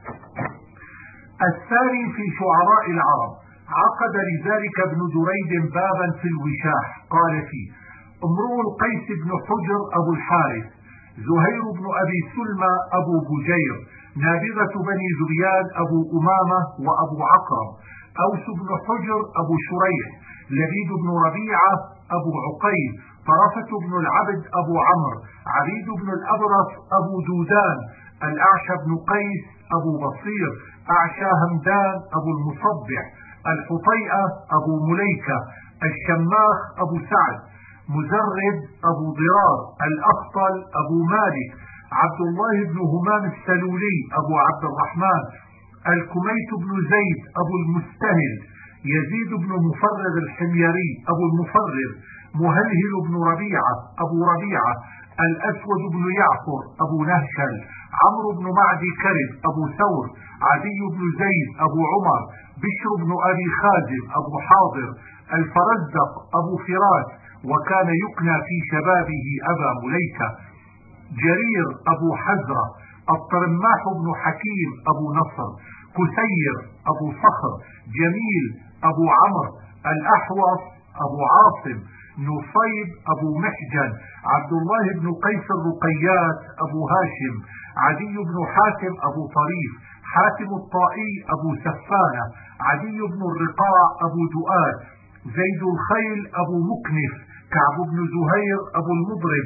الثاني في شعراء العرب. عقد لذلك ابن دريد بابا في الوشاح قال فيه: امرؤ القيس بن حجر أبو الحارث، زهير بن أبي سلمى أبو بجير، نابغة بني زبيان أبو أمامة وأبو عقرب، أوس بن حجر أبو شريح، لبيد بن ربيعة أبو عقيل، طرفة بن العبد أبو عمرو، عبيد بن الأبرص أبو دودان، الأعشى بن قيس أبو بصير، أعشى همدان أبو المصبح، الحطيئة أبو مليكة، الشماخ أبو سعد، مزرد أبو ضرار، الأخطل أبو مالك، عبد الله بن همام السلولي أبو عبد الرحمن، الكميت بن زيد أبو المستهل، يزيد بن مفرغ الحميري أبو المفرغ، مهلهل بن ربيعة أبو ربيعة، الأسود بن يعفر أبو نهشل، عمرو بن معدي كرب أبو ثور، عدي بن زيد أبو عمر، بشر بن أبي خازم أبو حاضر، الفرزدق أبو فراس، وكان يكنى في شبابه أبا مليكة، جرير أبو حزرة، الطرماح بن حكيم أبو نصر، كسير أبو صخر، جميل أبو عمرو، الأحوص أبو عاصم، نصيب أبو محجن، عبد الله بن قيس الرقيات أبو هاشم، عدي بن حاتم أبو طريف، حاتم الطائي أبو سفانة، عدي بن الرقاع أبو دؤاد، زيد الخيل أبو مكنف، كعب بن زهير أبو المضرب،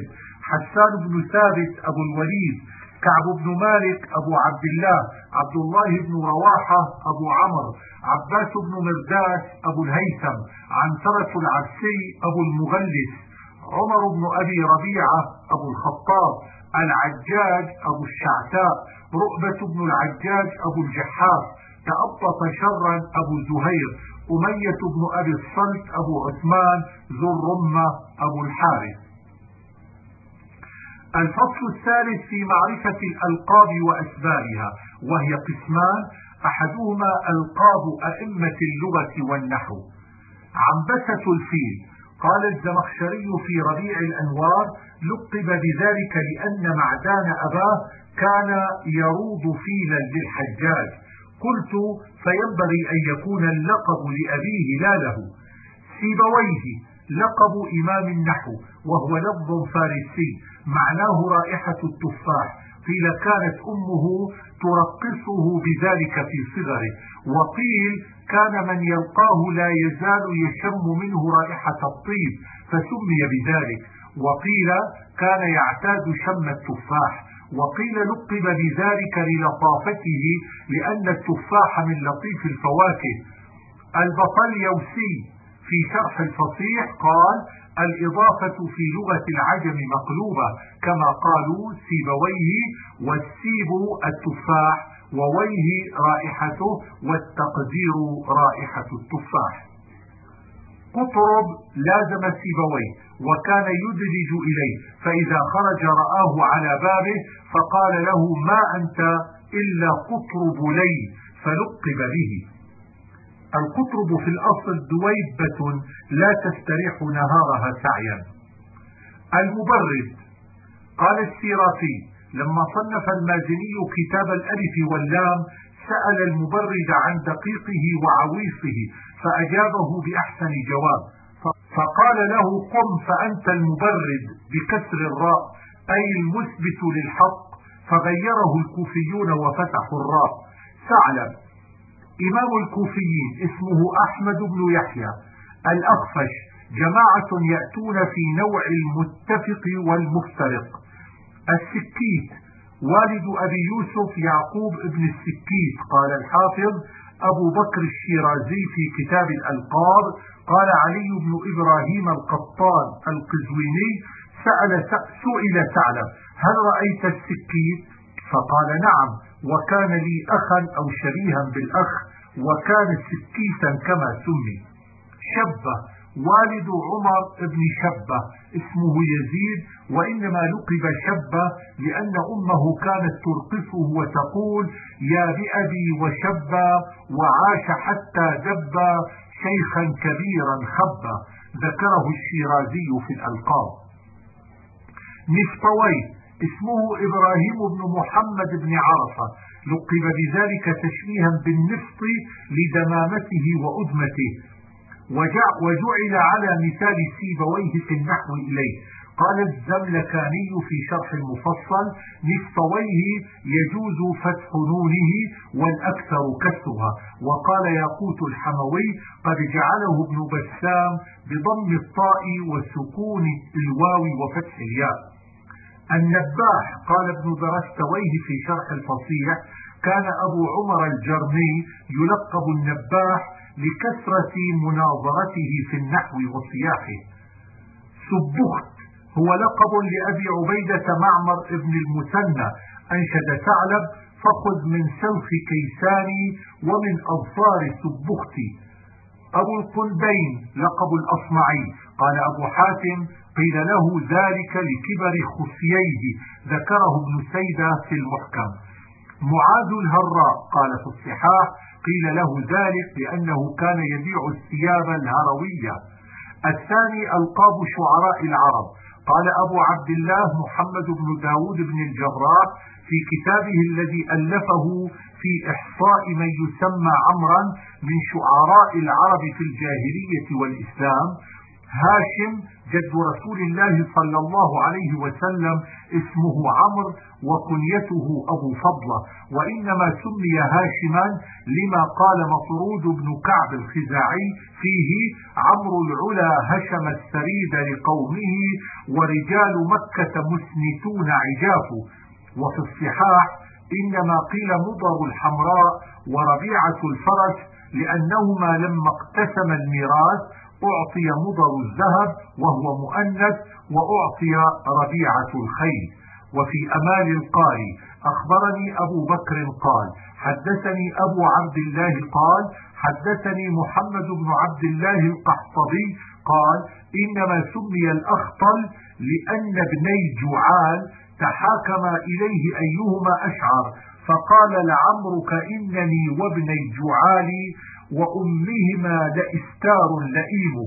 حسان بن ثابت أبو الوليد، كعب بن مالك أبو عبد الله، عبد الله بن رواحة أبو عمرو، عباس بن مرداس أبو الهيثم، عنترة العبسي أبو المغلس، عمر بن أبي ربيعة أبو الخطاب، العجاج أبو الشعتاء، رؤبة بن العجاج أبو الجحاف، تأبط شرا أبو زهير، أمية بن أبي الصلت أبو عثمان، ذو الرمة أبو الحارث. الفصل الثالث في معرفة الألقاب وأسبابها، وهي قسمان: أحدهما ألقاب أئمة اللغة والنحو. عنبسة الفيل، قال الزمخشري في ربيع الأنوار: لقب بذلك لأن معدان أباه كان يروض فيلا للحجاج. قلت: فينبغي أن يكون اللقب لأبيه لا له. سيبويه لقب إمام النحو، وهو لفظ فارسي معناه رائحة التفاح. قيل كانت أمه ترقصه بذلك في صغره، وقيل كان من يلقاه لا يزال يشم منه رائحة الطيب فسمي بذلك، وقيل كان يعتاد شم التفاح، وقيل لقب بذلك للطافته لأن التفاح من لطيف الفواكه. البطليوسي في شرح الفصيح قال: الإضافة في لغة العجم مقلوبة، كما قالوا سيبويه، والسيب التفاح، وويه رائحته، والتقدير رائحة التفاح. قطرب لازم سيبويه وكان يدلج إليه، فإذا خرج رآه على بابه فقال له: ما أنت إلا قطرب لي، فلقب به. القطرب في الأصل دويبة لا تستريح نهارها سعيا. المبرد، قال السيرافي: لما صنف المازني كتاب الألف واللام سأل المبرد عن دقيقه وعويصه فأجابه بأحسن جواب، فقال له: قم فأنت المبرد بكسر الراء، أي المثبت للحق، فغيره الكوفيون وفتحوا الراء. ثعلب، إمام الكوفيين، اسمه أحمد بن يحيى. الأخفش، جماعة يأتون في نوع المتفق والمفترق. السكيت، والد أبي يوسف يعقوب ابن السكيت. قال الحافظ أبو بكر الشيرازي في كتاب الألقاب: قال علي بن إبراهيم القطان القزويني: سئل ثعلب: هل رأيت السكيت؟ فقال: نعم، وكان لي أخا أو شبيها بالأخ، وكان سكيتا كما سمي. شبة، والد عمر بن شبة، اسمه يزيد، وإنما لقب شبة لأن أمه كانت ترقصه وتقول: يا بأبي وشبة، وعاش حتى دبا، شيخا كبيرا خبا. ذكره الشيرازي في الألقاب. نفطوي، اسمه إبراهيم بن محمد بن عرفة، لقب بذلك تشبيها بالنفط لدمامته وأدمته، وجعل على مثال سيبويه في النحو إليه. قال الزملكاني في شرح المفصل: نفطويه يجوز فتح نونه والأكثر كسرها. وقال ياقوت الحموي: قد جعله ابن بسام بضم الطاء وسكون الواو وفتح الياء. النباح، قال ابن درستويه في شرح الفصيح: كان أبو عمر الجرمي يلقب النباح لكثرة مناظرته في النحو وصياحه. سبخت هو لقب لأبي عبيدة معمر ابن المثنى. أنشد ثعلب: فخذ من سوف كيساني ومن أظفار سبختي. أبو القلبين لقب الأصمعي. قال أبو حاتم: قيل له ذلك لكبر خصييه، ذكره ابن سيدة في المحكم. معاذ الهراء، قال في الصحاح: قيل له ذلك لأنه كان يبيع الثياب الهروية. الثاني ألقاب شعراء العرب. قال أبو عبد الله محمد بن داود بن الجراح في كتابه الذي ألفه في إحصاء من يسمى عمرا من شعراء العرب في الجاهلية والإسلام: هاشم جد رسول الله صلى الله عليه وسلم اسمه عمرو وكنيته أبو فضلة، وإنما سمي هاشما لما قال مطرود بن كعب الخزاعي فيه: عمرو العلا هشم السريد لقومه ورجال مكة مسنتون عجاف. وفي الصحاح إنما قيل مضر الحمراء وربيعة الفرس لأنهما لما اقتسم الميراث أعطي مضر الذهب وهو مؤنث وأعطي ربيعة الخيل. وفي أمال القاري أخبرني أبو بكر قال حدثني أبو عبد الله قال حدثني محمد بن عبد الله القحطبي قال إنما سمي الأخطل لأن ابني جعال تحاكما إليه أيهما أشعر، فقال لعمرك إنني وابني جعال وأمهما لإستار لئيم،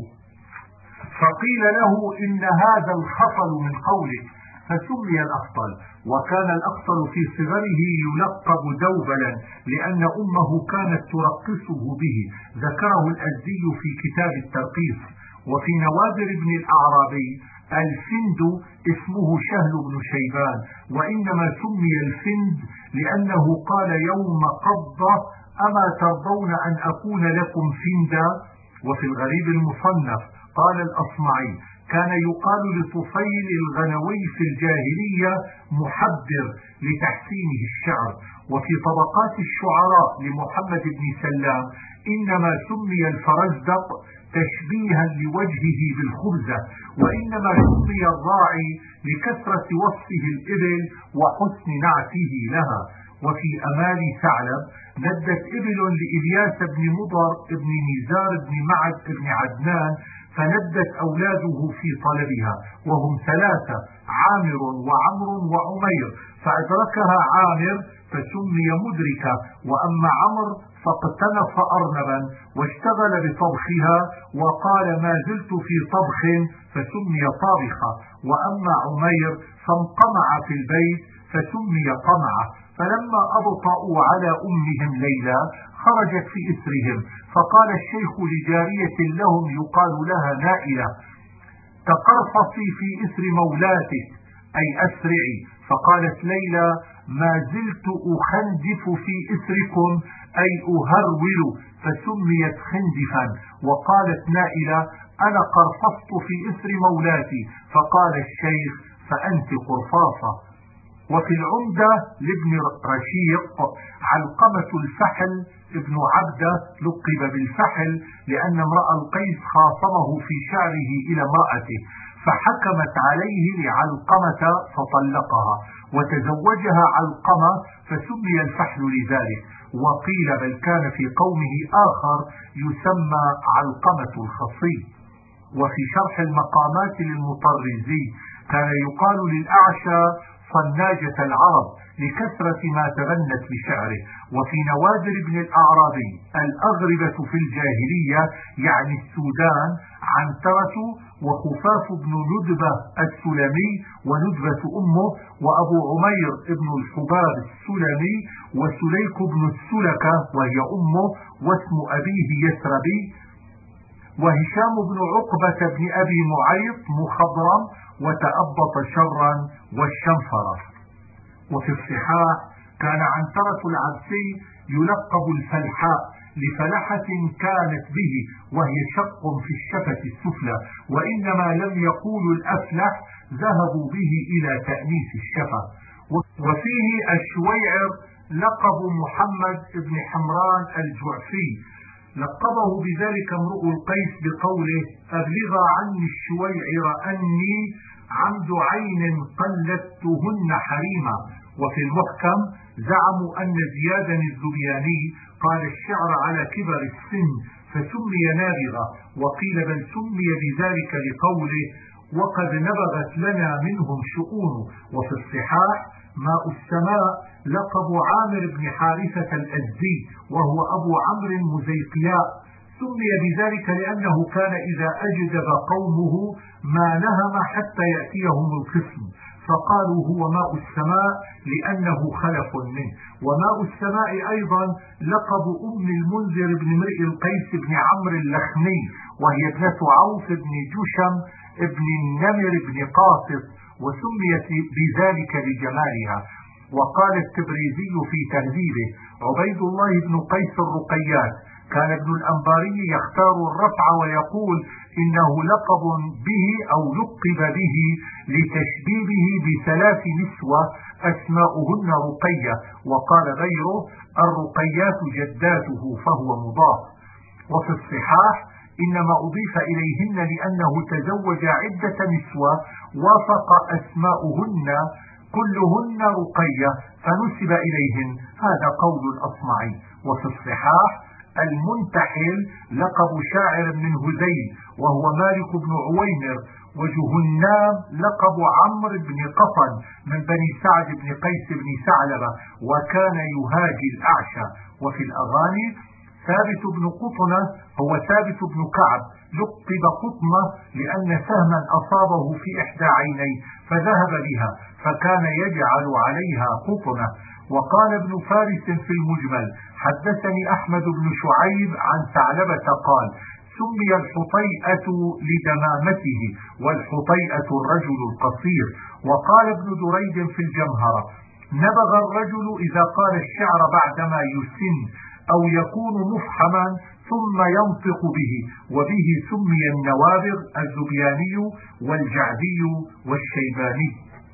فقيل له إن هذا الخطل من قولك، فسمي الأخطل. وكان الأخطل في صغره يلقب دوبلا لأن أمه كانت ترقصه به، ذكره الأزدي في كتاب الترقيص. وفي نوادر ابن الأعرابي الفند اسمه شهل بن شيبان، وإنما سمي الفند لأنه قال يوم قبضة: أما ترضون أن أكون لكم فندا؟ وفي الغريب المصنف قال الأصمعي: كان يقال لطفيل الغنوي في الجاهلية محبر لتحسينه الشعر. وفي طبقات الشعراء لمحمد بن سلام إنما سمي الفرزدق تشبيها لوجهه بالخبزة، وإنما سمي الراعي لكثرة وصفه الإبل وحسن نعته لها. وفي أمال ثعلب ندت إبل لإلياس بن مضر بن نزار بن معد بن عدنان، فندت أولاده في طلبها وهم ثلاثة: عامر وعمر وعمير، فأدركها عامر فسمي مدركة، وأما عمرو فاقتنف أرنبا واشتغل بطبخها وقال ما زلت في طبخ فسمي طابخة، وأما عمير فانقمع في البيت فسمي قمعة. فلما أبطأوا على أمهم ليلى خرجت في إثرهم، فقال الشيخ لجارية لهم يقال لها نائلة: تقرفصي في إثر مولاتك أي أسرعي. فقالت ليلى: ما زلت أخندف في إثركم أي أهرول، فسميت خندفا. وقالت نائلة: أنا قرفصت في إثر مولاتي، فقال الشيخ: فأنت قرفاصة. وفي العمدة لابن رشيق علقمة الفحل ابن عبده لقب بالفحل لأن امرأ القيس خاصمه في شعره إلى امرأته، فحكمت عليه لعلقمة فطلقها، وتزوجها علقمة فسمي الفحل لذلك. وقيل بل كان في قومه آخر يسمى علقمة الخصي. وفي شرح المقامات للمطرزي كان يقال للأعشى صناجة العرب لكثرة ما تغنت بشعره. وفي نوادر ابن الأعرابي الأغربة في الجاهلية يعني السودان عنترة وخفاف بن ندبة السلمي وندبة أمه، وأبو عمير ابن الحباب السلمي، وسليك بن السلكة وهي أمه واسم أبيه يسربي، وهشام بن عقبة بن أبي معيط مخضرم وتأبط شرا والشنفرة. وفي الصحاح كان عنترة العبسي يلقب الفلحاء لفلحة كانت به وهي شق في الشفة السفلى، وإنما لم يقولوا الأفلح ذهبوا به إلى تأنيس الشفة. وفيه الشويعر لقب محمد بن حمران الجعفي، لقبه بذلك امرؤ القيس بقوله: أبلغ عني الشويعر أني عمد عين قلدتهن حريما. وفي المحكم زعموا أن زيادا الزبياني قال الشعر على كبر السن فسمي نابغة، وقيل بل سمي بذلك لقوله: وقد نبغت لنا منهم شؤون. وفي الصحاح ماء السماء لقب عامر بن حارثة الأزدي وهو أبو عمرو مزيقياء، سمي بذلك لأنه كان إذا أجدب قومه ما نهم حتى يأتيهم الخصم، فقالوا هو ماء السماء لأنه خلف منه. وماء السماء أيضا لقب أم المنذر بن امرئ القيس بن عمرو اللخمي، وهي ابنة عوف بن جشم بن النمر بن قاصص، وسميت بذلك لجمالها. وقال التبريزي في تهذيبه: عبيد الله بن قيس الرقيات. كان ابن الأنباري يختار الرفع ويقول إنه لقب به أو لقب به لتشبيبه بثلاث نسوة أسماؤهن رقية. وقال غيره: الرقيات جداته، فهو مضاف. وفي الصحاح إنما أضيف إليهن لأنه تزوج عدة نسوة وافق أسماؤهن كلهن رقية فنسب إليهن، هذا قول الأصمعي. وفي الصحاح: المنتحل لقب شاعر من هذيل وهو مالك بن عويمر، وجهنام لقب عمرو بن قطن من بني سعد بن قيس بن ثعلبة، وكان يهاجي الأعشى. وفي الأغاني: ثابت بن قطنة هو ثابت بن كعب، لقب قطنة لأن سهما أصابه في إحدى عينيه فذهب بها فكان يجعل عليها قطنة. وقال ابن فارس في المجمل: حدثني أحمد بن شعيب عن ثعلبة قال: سمي الحطيئة لدمامته، والحطيئة الرجل القصير. وقال ابن دريد في الجمهرة: نبغ الرجل إذا قال الشعر بعدما يسن أو يكون مفحما ثم ينطق به، وبه سمي النوابغ الزبياني والجعدي والشيباني.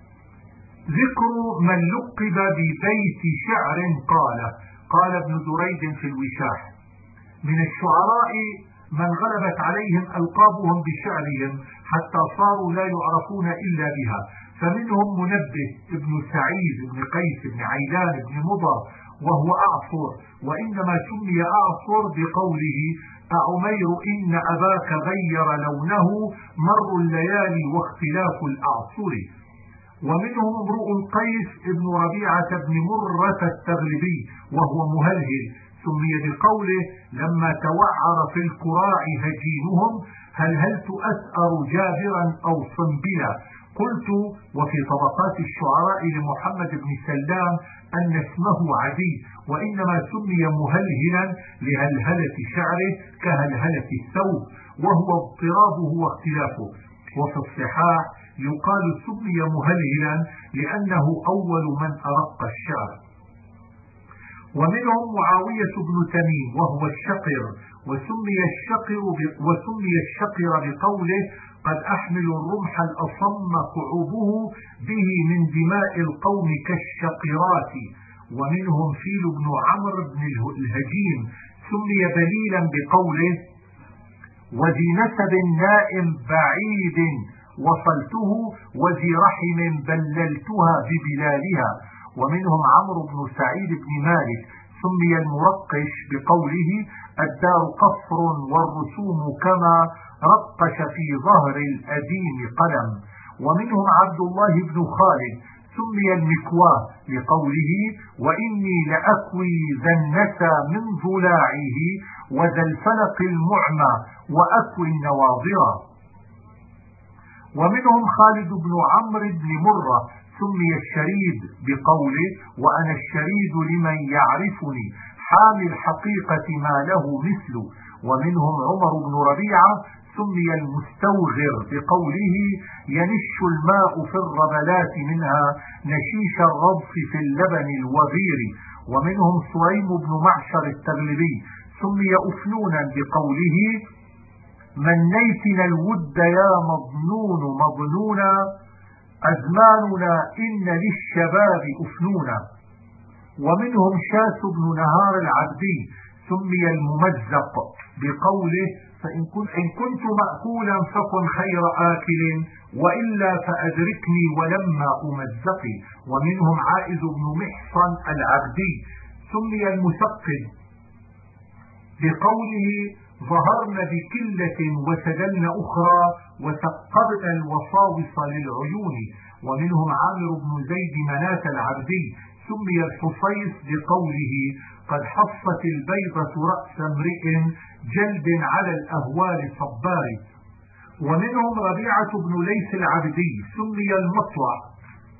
ذكر من لقب ببيت شعر قال ابن دريد في الوشاح: من الشعراء من غلبت عليهم ألقابهم بشعرهم حتى صاروا لا يعرفون إلا بها، فمنهم منبه ابن سعيد بن قيس بن عيلان بن مضر وهو أعصر، وإنما سمي أعصر بقوله: أعمير إن أباك غير لونه مر الليالي واختلاف الأعصر. ومنهم امرؤ القيس ابن ربيعة بن مرة التغلبي وهو مهلهل، سمي بقوله: لما توعر في الكراع هجينهم هلهلت أسأر جابرا أو صنبلا. قلت: وفي طبقات الشعراء لمحمد بن سلام أن اسمه عدي، وإنما سمي مهلهلا لهلهلة شعره كهلهلة الثوب، وهو اضطرابه واختلافه. وفي الصحاح يقال سمي مهلهلا لأنه أول من أرق الشعر. ومنهم معاوية بن تميم وهو الشقر، وسمي الشقر بقوله: قد أحمل الرمح الأصم كعوبه به من دماء القوم كالشقرات. ومنهم فيل بن عمرو بن الهجيم، سمي بليلا بقوله: وذي نسب نائم بعيد وصلته وذي رحم بللتها ببلالها. ومنهم عمرو بن سعيد بن مالك، سمي المرقش بقوله: الدار قصر والرسوم كما رقش في ظهر الأديم قلم. ومنهم عبد الله بن خالد، سمي المكواه لقوله: وإني لأكوي ذا النسى من ضلاعه وذا الفلق المعمى وأكوي النواظر. ومنهم خالد بن عمرو بن مرة، سمي الشريد بقوله: وأنا الشريد لمن يعرفني حامي الحقيقة ما له مثل. ومنهم عمر بن ربيعة، سمي المستوغر بقوله: ينش الماء في الربلات منها نشيش الرضف في اللبن الوغير. ومنهم صريم بن معشر التغلبي، سمي أفنونا بقوله: منيتنا الود يا مظنون مظنونا أزماننا إن للشباب أفنونا. ومنهم شاس بن نهار العبدي، سمي الممزق بقوله: فإن كنت مأكولا فكن خير آكل وإلا فأدركني ولما أمزق. ومنهم عائز بن محصن العبدي، سمي المثقل بقوله: ظهرن بكلة وسدلن أخرى وثقبن الوصاوص للعيون. ومنهم عامر بن زيد مناة العبدي، سمي الحصيص بقوله: قد حصت البيضة رأس امرئ جلد على الأهوال صبار. ومنهم ربيعة بن ليث العبدي، سمي المطلع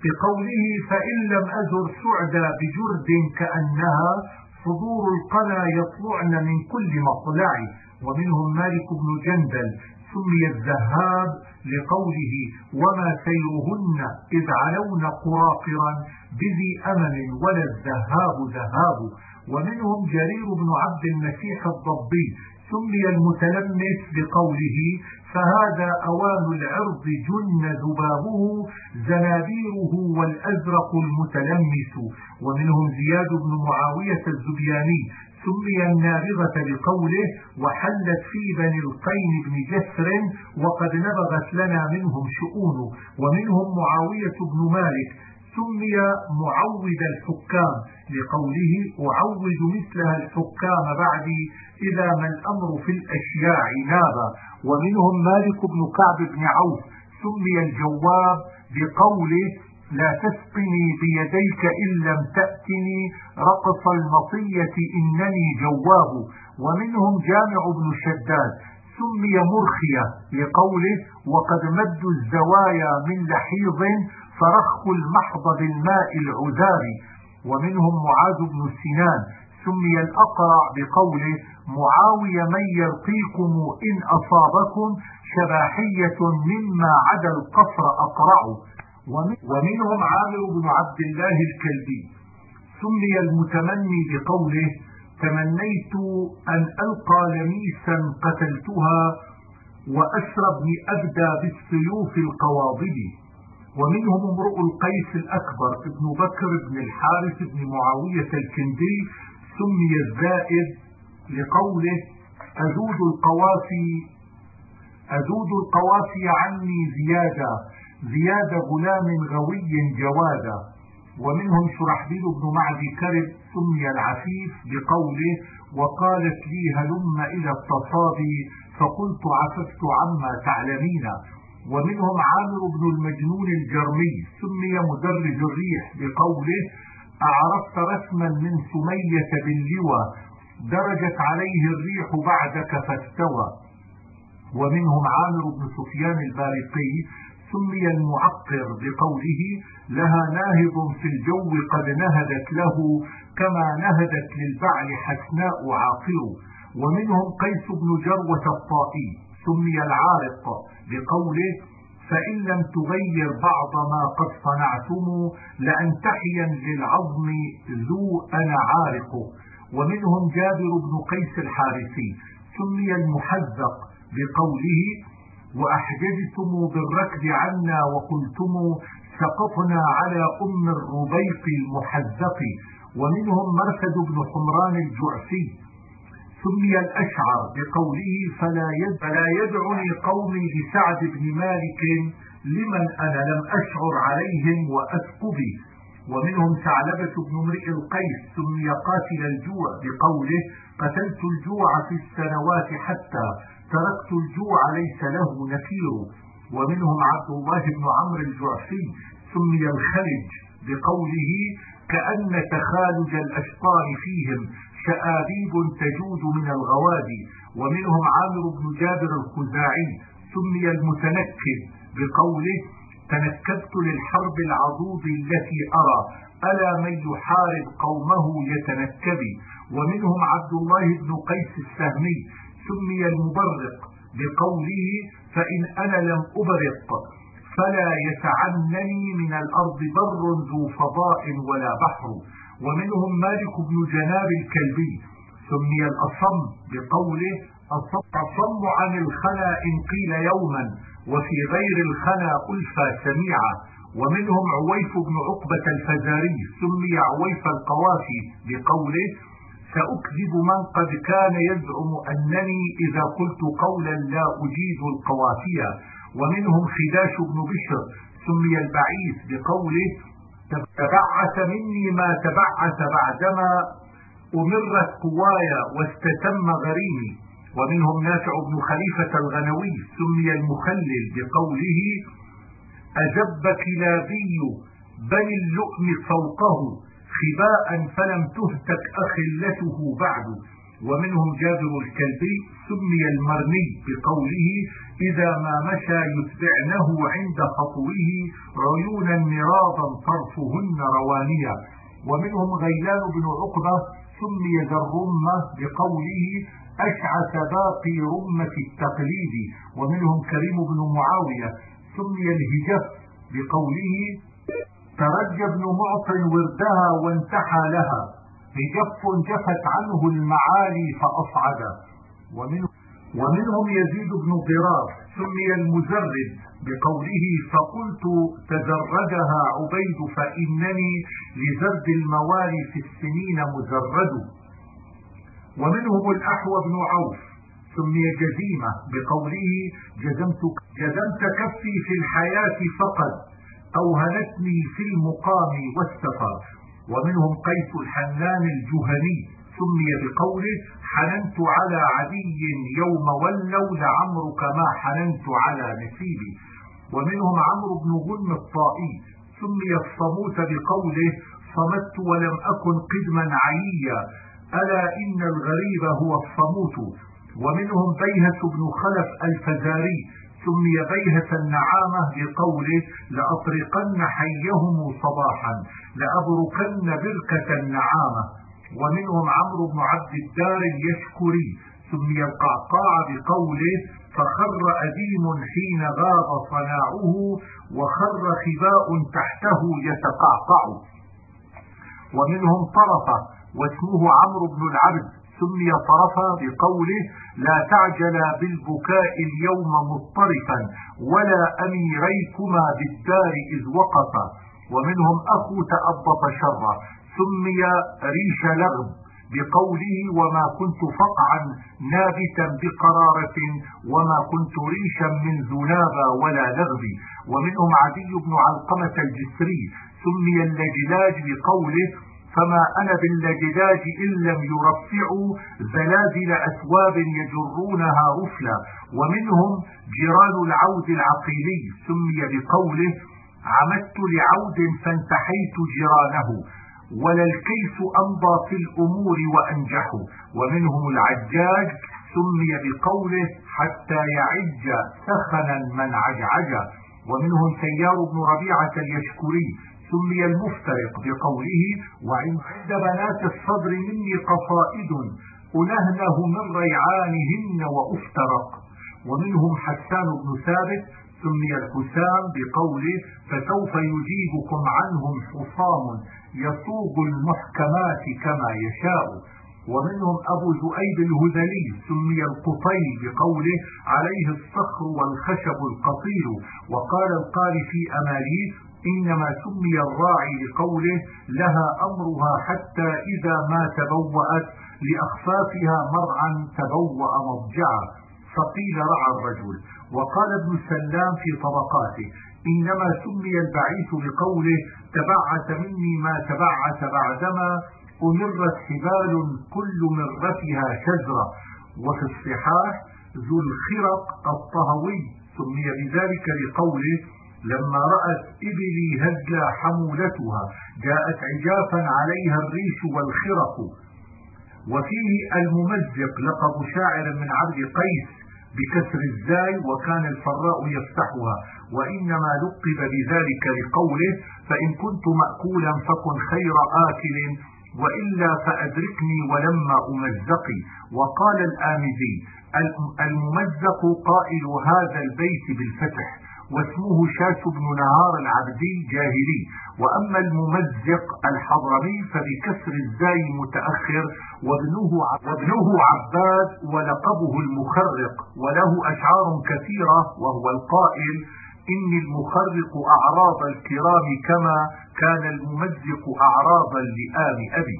بقوله فإن لم أزر سعدا بجرد كأنها صدور القنا يطلعن من كل مطلع. ومنهم مالك بن جندل سمي الذهاب لقوله وما سيرهن إذ علون قراقرا بذي أمن ولا الذهاب ذهاب. ومنهم جرير بن عبد المسيح الضبي سمي المتلمس بقوله فهذا أوان العرض جن ذبابه زنابيره والأزرق المتلمس. ومنهم زياد بن معاوية الزبياني سمي النابغة بقوله وحلت في بني القين بن جسر وقد نبغت لنا منهم شؤون. ومنهم معاوية بن مالك سمي معود الحكام لقوله أعود مثلها الحكام بعدي إذا ما الأمر في الأشياع نابا. ومنهم مالك بن كعب بن عوف سمي الجواب بقوله لا تسقني بيديك إن لم تأتني رقص المطية إنني جواب. ومنهم جامع بن شداد سمي مرخية لقوله وقد مدوا الزوايا من لحيض فرخ المحض بالماء العذاب. ومنهم معاذ بن سنان سمي الأقرع بقوله معاوية من يرقيكم إن أصابكم شباحية مما عدا القصر أقرع. ومنهم عامر بن عبد الله الكلبي سمي المتمني بقوله تمنيت أن ألقى لميسا قتلتها وأسرى بن أبدى بالسيوف القواضب. ومنهم امرؤ القيس الأكبر ابن بكر بن الحارث بن معاوية الكندي سمي الزائد لقوله أذود القوافي عني زياد غلام غوي جوادا. ومنهم شرحبيل بن معد كرب سمي العفيف بقوله وقالت لي هلم إلى التصابي فقلت عففت عما تعلمين. ومنهم عامر بن المجنون الجرمي سمي مدرج الريح بقوله أعرفت رسما من سمية باللوى درجت عليه الريح بعدك فاستوى. ومنهم عامر بن سفيان البارقي سمي المعقر بقوله لها ناهض في الجو قد نهدت له كما نهدت للبعل حسناء عاقر. ومنهم قيس بن جروة الطائي سمي العارق بقوله فإن لم تغير بعض ما قد صنعتم لأنتحيا للعظم ذو أنا عارق. ومنهم جابر بن قيس الحارثي سمي المحذق بقوله وأحججتم بالركض عنا وقلتم سقطنا على الربيق المحذق. ومنهم مرثد بن حمران الجعفي سمي الأشعر بقوله فلا يدعني قومي لسعد بن مالك لمن أنا لم أشعر عليهم وأثقبي. ومنهم ثعلبة بن امرئ القيس سمي قاتل الجوع بقوله قتلت الجوع في السنوات حتى تركت الجوع ليس له نفير. ومنهم عبد الله بن عمرو الجعفي سمي الخلج بقوله كأن تخالج الأشطار فيهم شآبيب تجود من الغوادي. ومنهم عامر بن جابر الخزاعي سمي المتنكب بقوله تنكبت للحرب العضوض التي أرى ألا من يحارب قومه يتنكبي. ومنهم عبد الله بن قيس السهمي سمي المبرق بقوله فإن أنا لم أبرق فلا يتعنني من الأرض بر ذو فضاء ولا بحر. ومنهم مالك بن جناب الكلبي سمي الأصم بقوله أصم عن الخنا إن قيل يوما وفي غير الخنا ألفى سميعا. ومنهم عويف بن عقبة الفزاري سمي عويف القوافي بقوله سأكذب من قد كان يزعم أنني إذا قلت قولا لا أجيد القوافية. ومنهم خداش بن بشر سمي البعيث بقوله تبعث مني ما تبعث بعدما أمرت قوايا واستتم غريمي. ومنهم نافع بن خليفة الغنوي سمي المخلل بقوله أجب كلابي بني اللؤم فوقه خباء فلم تهتك أخلته بعد. ومنهم جابر الكلبي سمي المرمي بقوله إذا ما مشى يتبعنه عند خطوه عيونا مراضا طرفهن روانيا. ومنهم غيلان بن عقبة سمي ذا الرمة بقوله أشعث باقي رمة التقليد. ومنهم كريم بن معاوية سمي الهجف بقوله ترجى ابن معط وردها وانتحى لها هجف جفت عنه المعالي فأصعد. ومنهم يزيد بن ضرار سمي المزرد بقوله فقلت تزردها عبيد فإنني لزرد الموالي في السنين مزرد. ومنهم الأحوى بن عوف سمي جزيمة بقوله جزمت كفي في الحياة فقد أوهنتني في المقام والسفر. ومنهم قيس الحنان الجهني سمي بقوله حننت على عدي يوم ولوا لعمرك ما حننت على نسيبي. ومنهم عمرو بن غنم الطائي سمي الصموت بقوله صمت ولم أكن قدما عييا ألا إن الغريب هو الصموت. ومنهم بيهة بن خلف الفزاري سمي بيهة النعامة بقوله لأطرقن حيهم صباحا لأبركن بركة النعامة. ومنهم عمرو بن عبد الدار اليشكري سمي القعقاع بقوله فخر أديم حين غاب صناعه وخر خباء تحته يتقعقع. ومنهم طرفة واسمه عمرو بن العبد سمي طرفا بقوله لا تعجل بالبكاء اليوم مضطرفا ولا أميريكما بالدار إذ وقفا. ومنهم أخو تأبط شرا سمي ريش لغب بقوله وما كنت فقعا نابتا بقرارة وما كنت ريشا من ذنابا ولا لغب. ومنهم عدي بن علقمة الجسري سمي اللجلاج بقوله فما أنا باللجلاج إن لم يرفعوا زلازل أثواب يجرونها رفلا. ومنهم جيران العود العقيلي سمي بقوله عمدت لعود فانتحيت جيرانه ولا الكيس أمضى في الأمور وأنجح. ومنهم العجاج سمي بقوله حتى يعج سخنا من عجعج. ومنهم سيار بن ربيعة اليشكري سمي المفترق بقوله وعند بنات الصدر مني قصائد أنهنه من ريعانهن وأفترق. ومنهم حسان بن ثابت سمي الحسام بقوله فسوف يجيبكم عنهم حصام يصوغ المحكمات كما يشاء. ومنهم أبو ذؤيب الهذلي سمي القطيل بقوله عليه الصخر والخشب القطير. وقال القاري في أماليه إنما سمي الراعي لقوله لها أمرها حتى إذا ما تبوأت لأخفافها مرعا تبوأ مضجعا فقيل رعى الرجل. وقال ابن سلام في طبقاته إنما سمي البعيث بقوله تبعث مني ما تبعث بعدما أمرت حبال كل مرتها شجرة. وفي الصحاح ذو الخرق الطهوي سمي بذلك لقوله لما رأت إبلي هدى حمولتها جاءت عجافا عليها الريش والخرق. وفيه الممزق لقب شاعر من عبد قيس بكسر الزاي وكان الفراء يفتحها وإنما لقب بذلك لقوله فإن كنت مأكولا فكن خير آكل وإلا فأدركني ولما أمزقي. وقال الآمدي الممزق قائل هذا البيت بالفتح واسمه شاش بن نهار العبدي جاهلي. وأما الممزق الحضرمي فبكسر الزاي متأخر وابنه عباد ولقبه المخرق وله أشعار كثيرة وهو القائل إني المخرق أعراض الكرام كما كان الممزق أعراضا لآل أبي.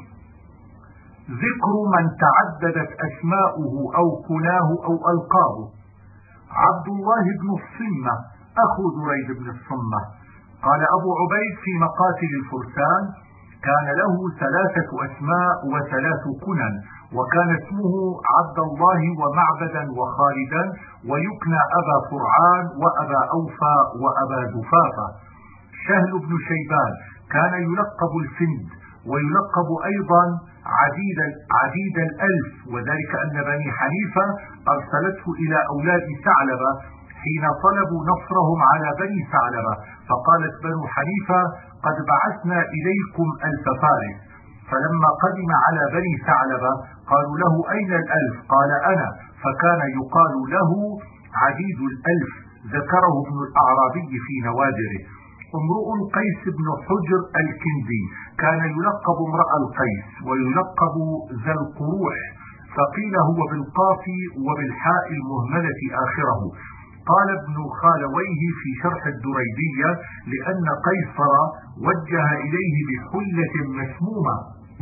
ذكر من تعددت أسماؤه أو كناه أو ألقاه. عبد الله بن الصمة أخو دريد بن الصمة قال أبو عبيد في مقاتل الفرسان كان له 3 أسماء و3 كنن وكان اسمه عبد الله ومعبدا وخالدا ويكنى أبا فرعان وأبا أوفى وأبا زفافة. شهل بن شيبان كان يلقب الفند ويلقب أيضا عديد الألف، وذلك أن بني حنيفة أرسلته إلى أولاد ثعلبة حين طلبوا نصرهم على بني ثعلبة، فقالت بنو حنيفة قد بعثنا إليكم 1000 فارس. فلما قدم على بني ثعلبة قالوا له أين 1000؟ قال أنا، فكان يقال له عديد الألف، ذكره ابن الأعرابي في نوادره. امرؤ القيس بن حجر الكندي كان يلقب امرأ القيس ويلقب ذا القروح، فقيل هو بالقاف وبالحاء المهملة آخره. قال ابن خالويه في شرح الدريدية لأن قيصر وجه إليه بحلة مسمومة،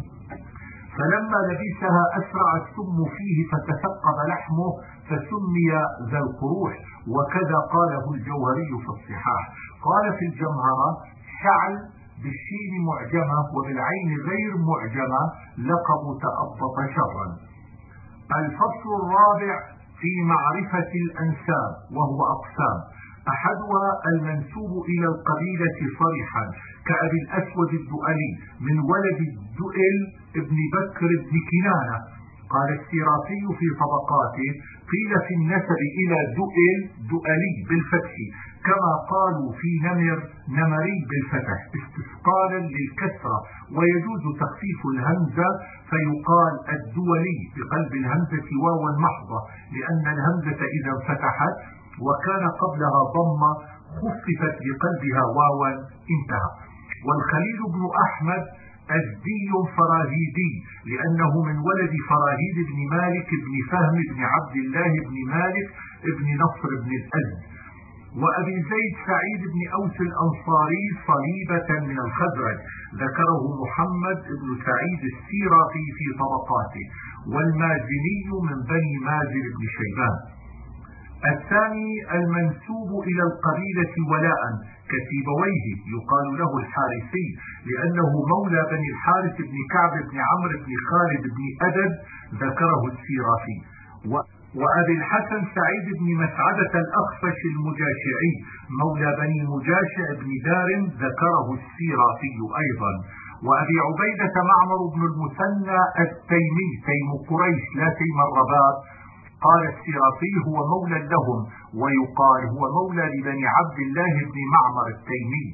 فلما لبسها أسرع السم فيه فتثقب لحمه فسمي ذا القروح، وكذا قاله الجوهري في الصحاح. قال في الجمهرة شعل بالشين معجمة وبالعين غير معجمة لقب تأبط شرا. الفصل الرابع في معرفة الأنساب، وهو أقسام: أحدها المنسوب إلى القبيلة صريحا كأبي الأسود الدؤلي من ولد الدؤل ابن بكر بن كنانة. قال السيرافي في طبقاته: قيل في النسب إلى دؤل دؤلي بالفتح، كما قالوا في نمر نمري بالفتح استثقالا للكسرة، ويجوز تخفيف الهمزة فيقال الدولي بقلب الهمزة واوا محضة، لأن الهمزة إذا انفتحت وكان قبلها ضمة خففت بقلبها واوا انتهى. والخليل بن أحمد أزدي فراهيدي لأنه من ولد فراهيد بن مالك بن فهم بن عبد الله بن مالك بن نصر بن الأزد. وأبي زيد سعيد بن أوس الأنصاري صليبة من الخزرج، ذكره محمد بن سعيد السيرافي في طبقاته. والمازني من بني مازن بن شيبان. الثاني المنسوب إلى القبيلة ولاء كسيبويه يقال له الحارثي لأنه مولى بني الحارث بن كعب بن عمرو بن خالد بن أدد، ذكره السيرافي. وأبي الحسن سعيد بن مسعدة الأخفش المجاشعي مولى بني مجاشع بن دار، ذكره السيرافي أيضا. وأبي عبيدة معمر بن المثنى التيمي تيم قريش لا تيم الرباط، قال السيرافي هو مولى لهم، ويقال هو مولى لبني عبد الله بن معمر التيمي.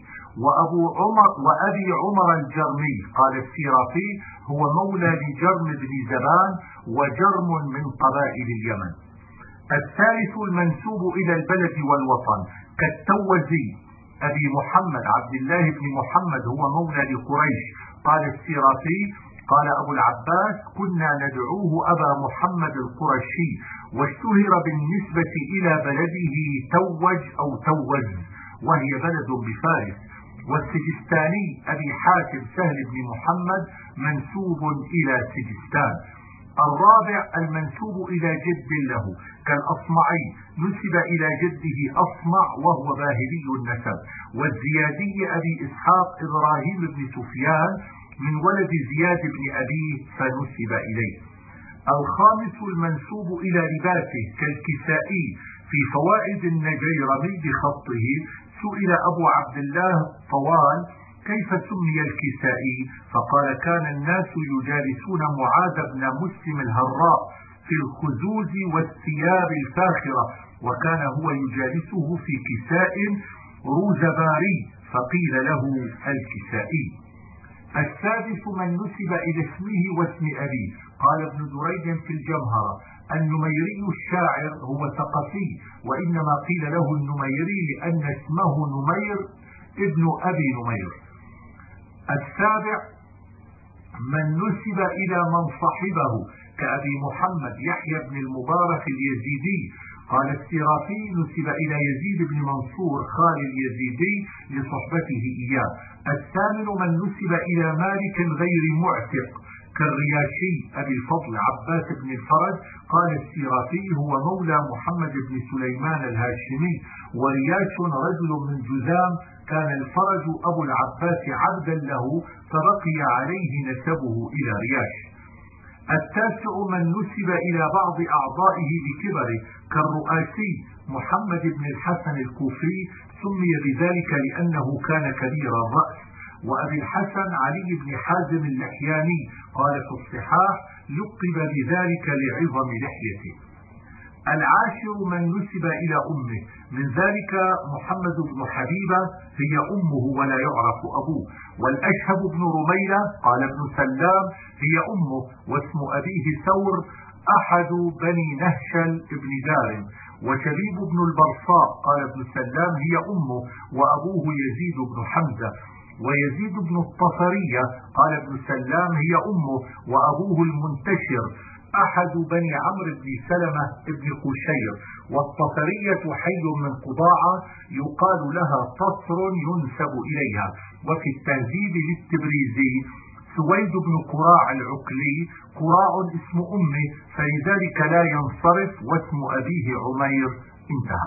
وأبي عمر الجرمي، قال السيرافي هو مولى لجرم بن زبان، وجرم من قبائل اليمن. الثالث المنسوب إلى البلد والوطن كالتوزي أبي محمد عبد الله بن محمد هو مولى لقريش، قال السيرافي قال أبو العباس كنا ندعوه أبا محمد القرشي، واشتهر بالنسبة إلى بلده توج أو توز، وهي بلد بفارس. والسجستاني أبي حاتم سهل بن محمد منسوب إلى سجستان. الرابع المنسوب إلى جد له كالأصمعي نسب إلى جده أصمع وهو باهلي النسب. والزيادي أبي إسحاق إبراهيم بن سفيان من ولد زياد بن أبيه فنسب إليه. الخامس المنسوب إلى لباسه كالكسائي في فوائد النجيرمي بخطه. سئل أبو عبد الله طوال كيف سمي الكسائي، فقال كان الناس يجالسون معاذ بن مسلم الهراء في الخزوز والثياب الفاخرة، وكان هو يجالسه في كساء روزباري فقيل له الكسائي. السادس من نسب إلى اسمه واسم أبيه. قال ابن دريد في الجمهرة النميري الشاعر هو ثقفي، وإنما قيل له النميري لأن اسمه نمير ابن أبي نمير. السابع من نسب إلى من صحبه كأبي محمد يحيى بن المبارك اليزيدي، قال السيرافي نسب إلى يزيد بن منصور خال اليزيدي لصحبته إياه. الثامن من نسب إلى مالك غير معتق كالرياشي أبي الفضل عباس بن الفرج، قال السيرافي هو مولى محمد بن سليمان الهاشمي، ورياش رجل من جذام، كان الفرج أبو العباس عبدا له فبقي عليه نسبه إلى رياش. التاسع من نسب إلى بعض أعضائه بكبره كالرؤاسي محمد بن الحسن الكوفي، سمي بذلك لأنه كان كبير الرأس. وأبي الحسن علي بن حازم اللحياني قال في الصحاح لقب بذلك لعظم لحيته. العاشر من نسب إلى أمه، من ذلك محمد بن حبيبة هي أمه ولا يعرف أبوه، والأشهب بن رميلة قال ابن سلام هي أمه، واسم أبيه ثور أحد بني نهشل بن دارم، وشبيب بن البرصاء قال ابن سلام هي أمه وأبوه يزيد بن حمزة، ويزيد بن الطفرية قال ابن سلام هي أمه وأبوه المنتشر أحد بني عمرو بن سلمة بن قشير، والطفرية حي من قضاعة يقال لها تصر ينسب إليها. وفي التهذيب للتبريزي سويد بن قراع العقلي قراع اسم أمه فلذلك لا ينصرف، واسم أبيه عمير. انتهى.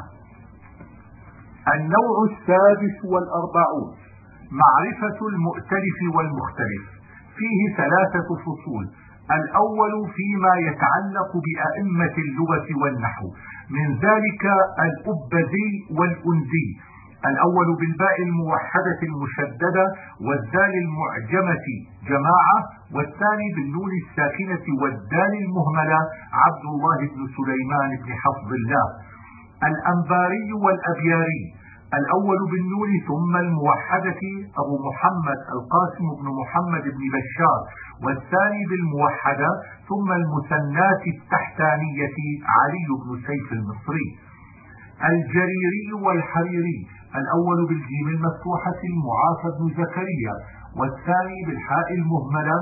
النوع السادس والأربعون معرفة المؤتلف والمختلف، فيه 3 فصول. الأول فيما يتعلق بأئمة اللغة والنحو، من ذلك الأبذي والأنزي. الأول بالباء الموحدة المشددة والدال المعجمة جماعة، والثاني بالنون الساكنة والدال المهملة عبد الله بن سليمان بن حفظ الله. الأنباري والأبياري، الأول بالنون ثم الموحدة أبو محمد القاسم بن محمد بن بشار، والثاني بالموحدة ثم المثنات التحتانية علي بن سيف المصري. الجريري والحريري، الأول بالجيم المفتوحة المعافى بن زكريا، والثاني بالحاء المهملة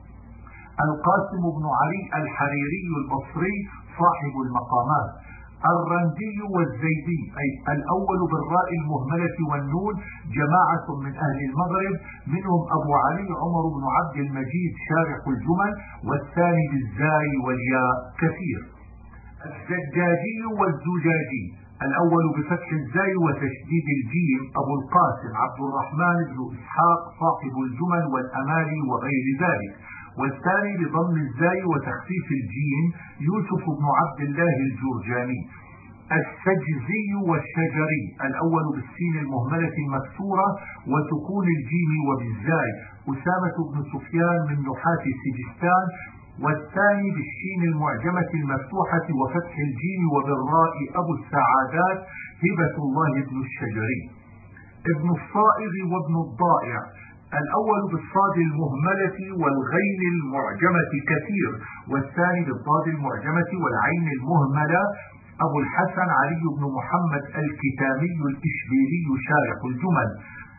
القاسم بن علي الحريري البصري صاحب المقامات. الرندي والزيدي، أي الأول بالراء المهملة والنون جماعة من أهل المغرب، منهم أبو علي عمر بن عبد المجيد شارح الجمل، والثاني بالزاي والياء كثير. الزجاجي والزجاجي، الأول بفتح الزاي وتشديد الجيم أبو القاسم عبد الرحمن بن إسحاق صاحب الجمل والأمالي وغير ذلك، والثاني بضم الزاي وتخفيف الجيم يوسف بن عبد الله الجرجاني. السجزي والشجري، الأول بالسين المهملة المكسورة وسكون الجيم وبالزاي أسامة بن سفيان من نحاة سجستان، والثاني بالشين المعجمة المفتوحة وفتح الجيم وبالراء أبو السعادات هبة الله بن الشجري. ابن الصائغ وابن الضائع، الأول بالصاد المهملة والغين المعجمة كثير، والثاني بالضاد المعجمة والعين المهملة أبو الحسن علي بن محمد الكتامي الإشبيلي شارح الجمل.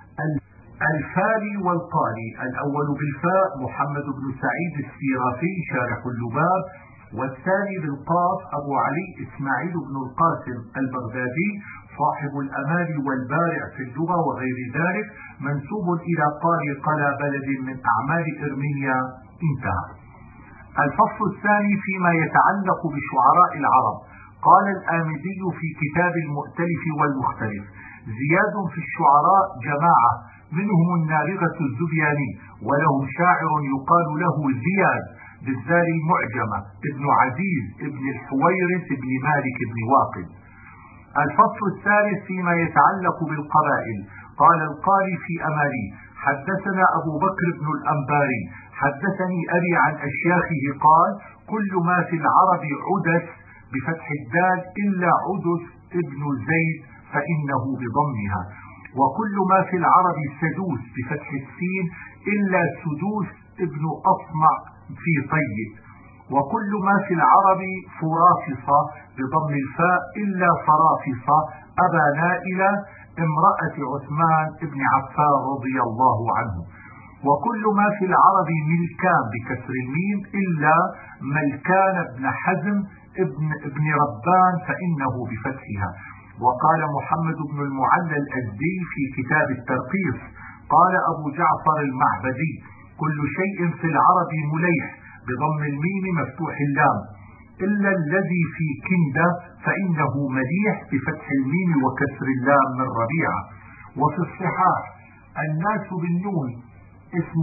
الفالي والقالي، الأول بالفاء محمد بن سعيد السيرافي شارح اللباب، والثاني بالقاف أبو علي إسماعيل بن القاسم البغدادي صاحب الأمال والبارع في اللغة وغير ذلك، منسوب إلى قاري قلى بلد من أعمال إرمينيا. انتهى. الفصل الثاني فيما يتعلق بشعراء العرب. قال الآمدي في كتاب المؤتلف والمختلف: زياد في الشعراء جماعة، منهم النابغة الزبياني، ولهم شاعر يقال له زياد بالزال المعجمة ابن عزيز ابن الحويرث ابن مالك ابن واقد. الفصل الثالث فيما يتعلق بالقبائل. قال القاري في أمالي: حدثنا أبو بكر بن الأنباري حدثني أبي عن أشياخه قال: كل ما في العرب عدس بفتح الدال إلا عدس ابن زيد فإنه بضمها، وكل ما في العرب سدوس بفتح السين إلا سدوس ابن أصمع في طيب، وكل ما في العرب فرافصة بضم الفاء إلا فرافصة أبا نائلة امرأة عثمان ابن عفان رضي الله عنه، وكل ما في العرب ملكان بكسر الميم إلا ملكان ابن حزم ابن ربان فإنه بفتحها. وقال محمد بن المعلى الأزدي في كتاب الترقيص: قال أبو جعفر المعبدي: كل شيء في العرب مليح بضم الميم مفتوح اللام إلا الذي في كندة فإنه مليح بفتح الميم وكسر اللام من ربيعة. وفي الصحاح: الناس بالنون اسم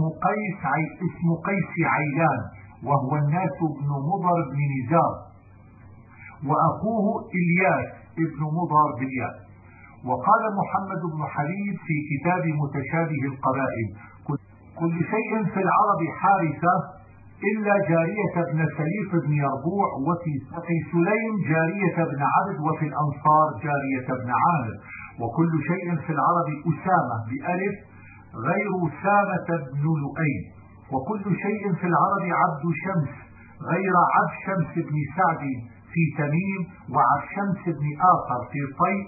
قيس عيلان، وهو الناس بن مضر بن نزار، وأخوه إلياس ابن مضر بالياس. وقال محمد بن حبيب في كتاب متشابه القبائل: كل شيء في العرب حارثة إلا جارية بن سليف بن يربوع، وفي سليم جارية بن عبد، وفي الأنصار جارية بن عامر. وكل شيء في العرب أسامة بألف غير أسامة بن لؤي. وكل شيء في العرب عبد شمس غير عبد شمس بن سعد في تميم، وعبد شمس بن آخر في طي.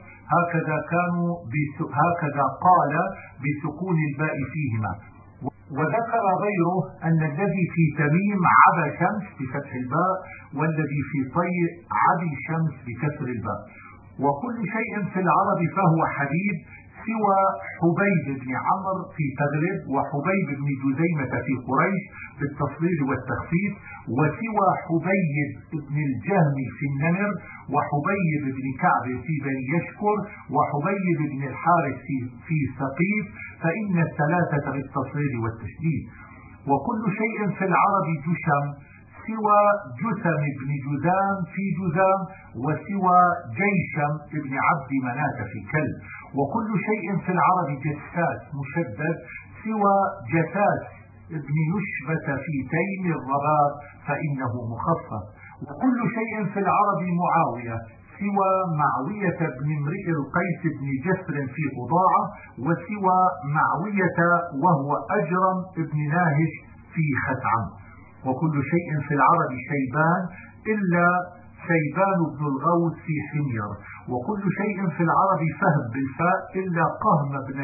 هكذا قال بسكون الباء فيهما. وذكر غيره أن الذي في تميم عبا شمس بفتح الباء، والذي في طي عبي شمس بكسر الباء. وكل شيء في العرب فهو حبيب سوى حبيب بن عمرو في تغلب، وحبيب بن جزيمة في قريش بالتصغير والتخفيف، وسوى حبيب بن الجهم في النمر، وحبيب بن كعب في بني يشكر، وحبيب بن الحارث في ثقيف، فإن الثلاثة بالتصغير والتشديد. وكل شيء في العرب جشم سوى جثم بن جذام في جذام، وسوى جيشم بن عبد مناة في كلب. وكل شيء في العرب جساس مشدد سوى جساس ابن يشبة في تيم الرباط، فإنه مخفف. وكل شيء في العرب معاوية سوى معوية بن امرئ القيس بن جسر في قضاعة، وسوى معوية وهو أجرم ابن ناهش في خثعم. وكل شيء في العرب شيبان إلا شيبان بن الغوث في حمير. وكل شيء في العرب فهب بالفاء إلا قهم بن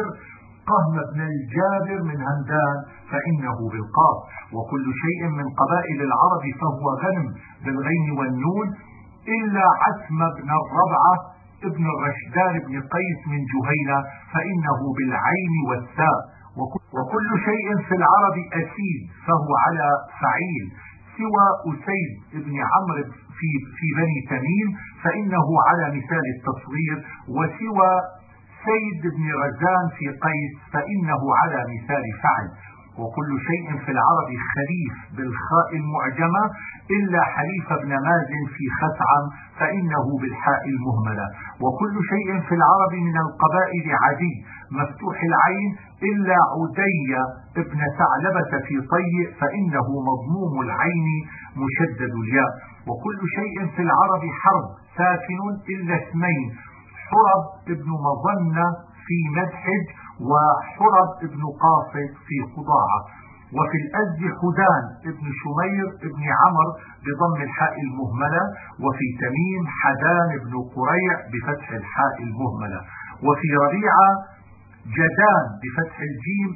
الجابر من همدان، فإنه بالقاف. وكل شيء من قبائل العرب فهو غنم بالغين والنون إلا عثم بن الربعة ابن الرشدان بن قيس من جهينة، فإنه بالعين والثاء. وكل شيء في العرب أسيد فهو على فعيل سوى أسيد بن عمرو في بني تميم، فإنه على مثال التصغير، وسوى سيد بن رزان في قيس، فإنه على مثال فعل. وكل شيء في العرب خليف بالخاء المعجمة إلا حليف بن مازن في خثعم، فإنه بالحاء المهملة. وكل شيء في العرب من القبائل عدي مفتوح العين إلا عدي ابن ثعلبة في طي، فإنه مضموم العين مشدد الياء. وكل شيء في العرب حرب ساكن إلا اسمين، حرب ابن مظنة في مدحج، وحرب ابن قاصد في قضاعة. وفي الأزد حدان ابن شمير ابن عمر بضم الحاء المهملة، وفي تميم حدان ابن قريع بفتح الحاء المهملة. وفي ربيعة جدان بفتح الجيم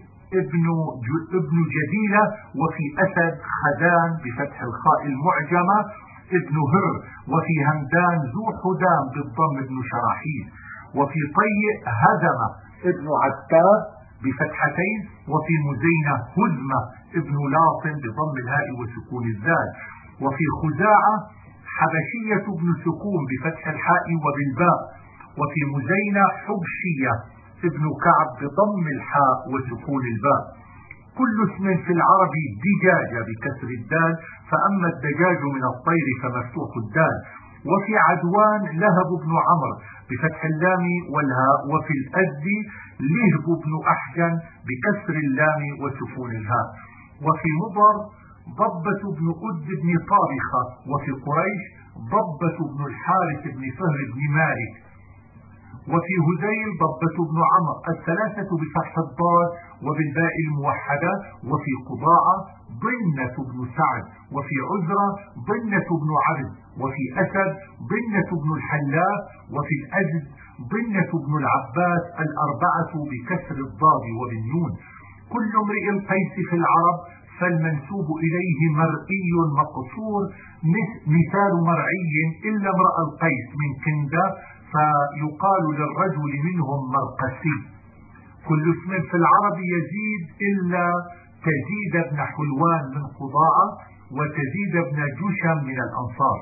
ابن جديلة. وفي أسد خدان بفتح الخاء المعجمة ابن هر. وفي همدان ذو حدان بالضم ابن شراحيل. وفي طي هزمة ابن عتاب بفتحتين. وفي مزينة هزمة ابن لاطن بضم الهاء وسكون الزال. وفي خزاعة حبشية ابن سكون بفتح الحاء وبالباء. وفي مزينة حبشية ابن كعب بضم الحاء وسكون الباء. كل اسم في العرب دجاجة بكسر الدال، فأما الدجاج من الطير فمفتوح الدال. وفي عدوان لهب بن عمرو بفتح اللام والهاء. وفي الأزد لهب بن أحجن بكسر اللام وسكون الهاء. وفي مضر ضبة بن أد بن طابخة. وفي قريش ضبة بن الحارث بن فهر بن مالك. وفي هذيل ضبة بن عمرو الثلاثة بفتح الضاد وبالباء الموحدة. وفي قضاعة ضنة بن سعد. وفي عزرة ضنة بن عبد. وفي أسد ضنة بن الحلاف. وفي الأزد ضنة بن العباس الأربعة بكسر الضاد وبالنون. كل امرئ القيس في العرب فالمنسوب إليه مرئي مقصور مثال مرعي إلا امرأ القيس من كندة، فيقال للرجل منهم مرقسي. كل اسم في العرب يزيد إلا تزيد بن حلوان من قضاعة، وتزيد بن جشم من الأنصار.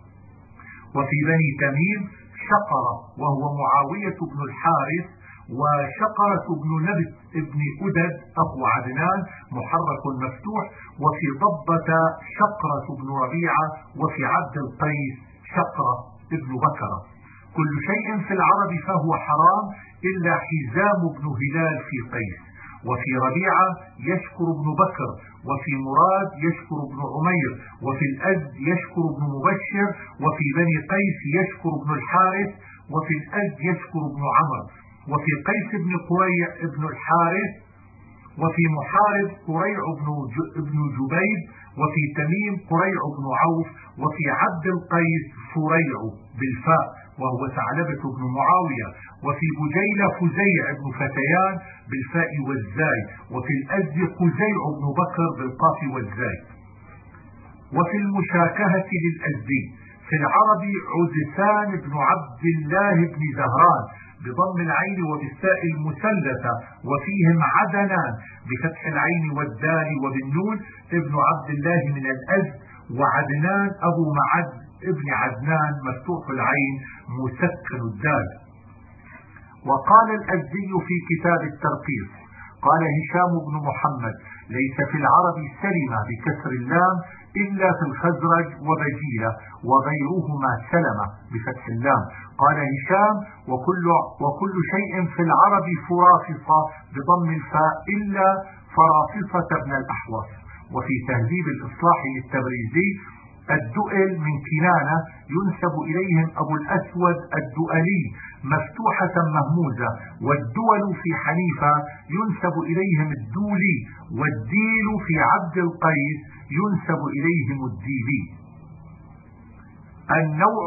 وفي بني تميم شقرة وهو معاوية بن الحارث، وشقرة بن نبت ابن أدد أخو عدنان محرك مفتوح. وفي ضبة شقرة بن ربيعة. وفي عبد القيس شقرة ابن بكرة. كل شيء في العرب فهو حرام إلا حزام بن هلال في قيس. وفي ربيعة يشكر ابن بكر، وفي مراد يشكر ابن عمير، وفي الأزد يشكر ابن مبشر، وفي بني قيس يشكر ابن الحارث، وفي الأزد يشكر ابن عمر، وفي قيس بن قريع ابن الحارث، وفي محارب قريع ابن جبيب، وفي تميم قريع بن عوف، وفي عبد القيس فريع بالفاء وهو ثعلبة بن معاوية، وفي بجيلة فزيع بن فتيان بالفاء والزاي، وفي الأزد قزيع بن بكر بالقاف والزاي. وفي المشاكهة للأزدي في العرب عزسان بن عبد الله بن زهران بضم العين وبالساء المثلثة، وفيهم عدنان بفتح العين والدال وبالنون ابن عبد الله من الأزد، وعدنان أبو معد ابن عدنان مفتوح العين مسكن الدال. وقال الأزدي في كتاب الترقيص قال هشام بن محمد ليس في العرب سلمة بكسر اللام إلا في الخزرج وبجيلة وغيرهما سلمة بفتح اللام. قال هشام وكل شيء في العرب فرافصة بضم الفاء إلا فرافصة بن الأحوص. وفي تهذيب الإصلاح للتبريزي الدؤل من كنانة ينسب إليهم أبو الأسود الدؤلي مفتوحة مهموزة، والدول في حنيفة ينسب إليهم الدولي، والديل في عبد القيس ينسب إليهم الديلي. النوع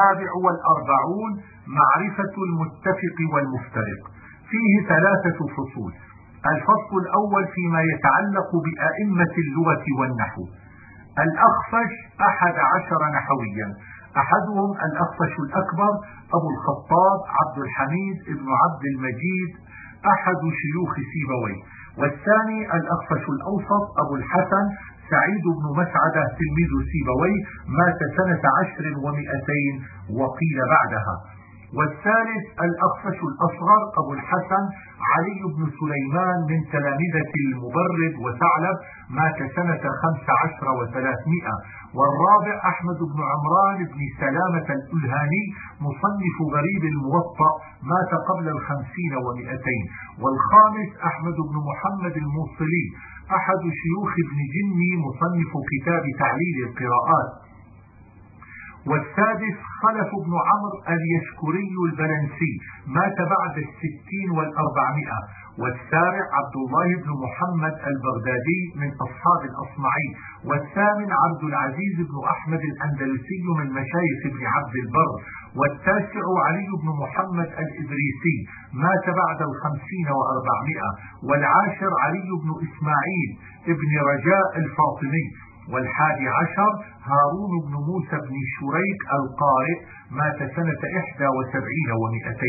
47 معرفة المتفق والمفترق. فيه 3 فصول. الفصل الأول فيما يتعلق بأئمة اللغة والنحو. الأخفش 11 نحويا، أحدهم الأخفش الأكبر أبو الخطاب عبد الحميد ابن عبد المجيد أحد شيوخ سيبويه، والثاني الأخفش الأوسط أبو الحسن سعيد بن مسعدة تلميذ سيبويه مات سنة 10 و200 وقيل بعدها، والثالث الأخفش الأصغر أبو الحسن علي بن سليمان من تلامذة المبرد وثعلب مات سنة 15 و300، والرابع أحمد بن عمران بن سلامة الألهاني مصنف غريب الموطأ مات قبل 50 و200، والخامس أحمد بن محمد الموصلي أحد شيوخ ابن جني مصنف كتاب تعليل القراءات، والسادس خلف بن عمرو اليشكري البلنسي مات بعد 60 و400، والسابع عبد الله بن محمد البغدادي من أصحاب الأصمعي، والثامن عبد العزيز بن أحمد الأندلسي من مشايخ ابن عبد البر، والتاسع علي بن محمد الإدريسي مات بعد 50 و400، والعاشر علي بن إسماعيل ابن رجاء الفاطمي، والحادي عشر هارون بن موسى بن شريك القارئ مات سنة 71 و200.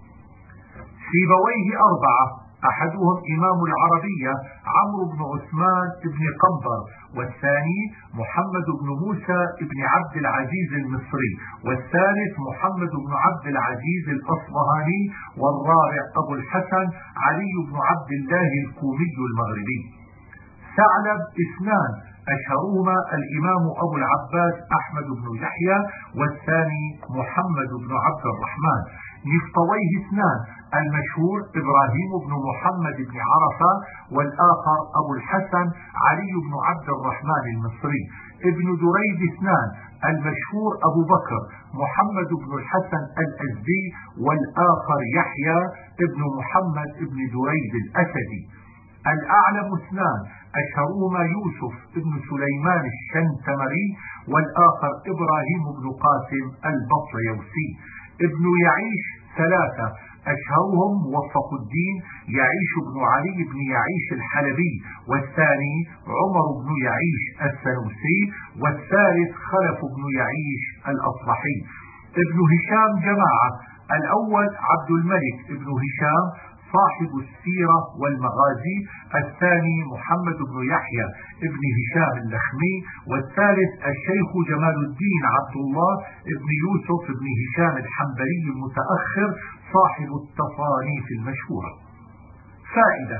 سيبويه 4، أحدهم إمام العربية عمرو بن عثمان بن قنبر، والثاني محمد بن موسى بن عبد العزيز المصري، والثالث محمد بن عبد العزيز الأصبهاني، والرابع أبو الحسن علي بن عبد الله الكومي المغربي. ثعلب 2، أشهرهما الإمام أبو العباس أحمد بن يحيى، والثاني محمد بن عبد الرحمن. نفطويه 2، المشهور إبراهيم بن محمد بن عرفة، والآخر أبو الحسن علي بن عبد الرحمن المصري. ابن دريد 2، المشهور أبو بكر محمد بن الحسن الأزدي، والآخر يحيى ابن محمد بن دريد الأسدي. الأعلم 2، أشهرهما يوسف ابن سليمان الشنتمري، والآخر إبراهيم بن قاسم البطليوسي. ابن يعيش 3، أشهرهم موفق الدين يعيش بن علي بن يعيش الحلبي، والثاني عمر بن يعيش السنوسي، والثالث خلف بن يعيش الأصبحي. ابن هشام 2 جماعة، الأول عبد الملك ابن هشام صاحب السيرة والمغازي، الثاني محمد بن يحيى ابن هشام اللخمي، والثالث الشيخ جمال الدين عبد الله ابن يوسف ابن هشام الحنبلي المتأخر صاحب التصانيف المشهورة. فائدة: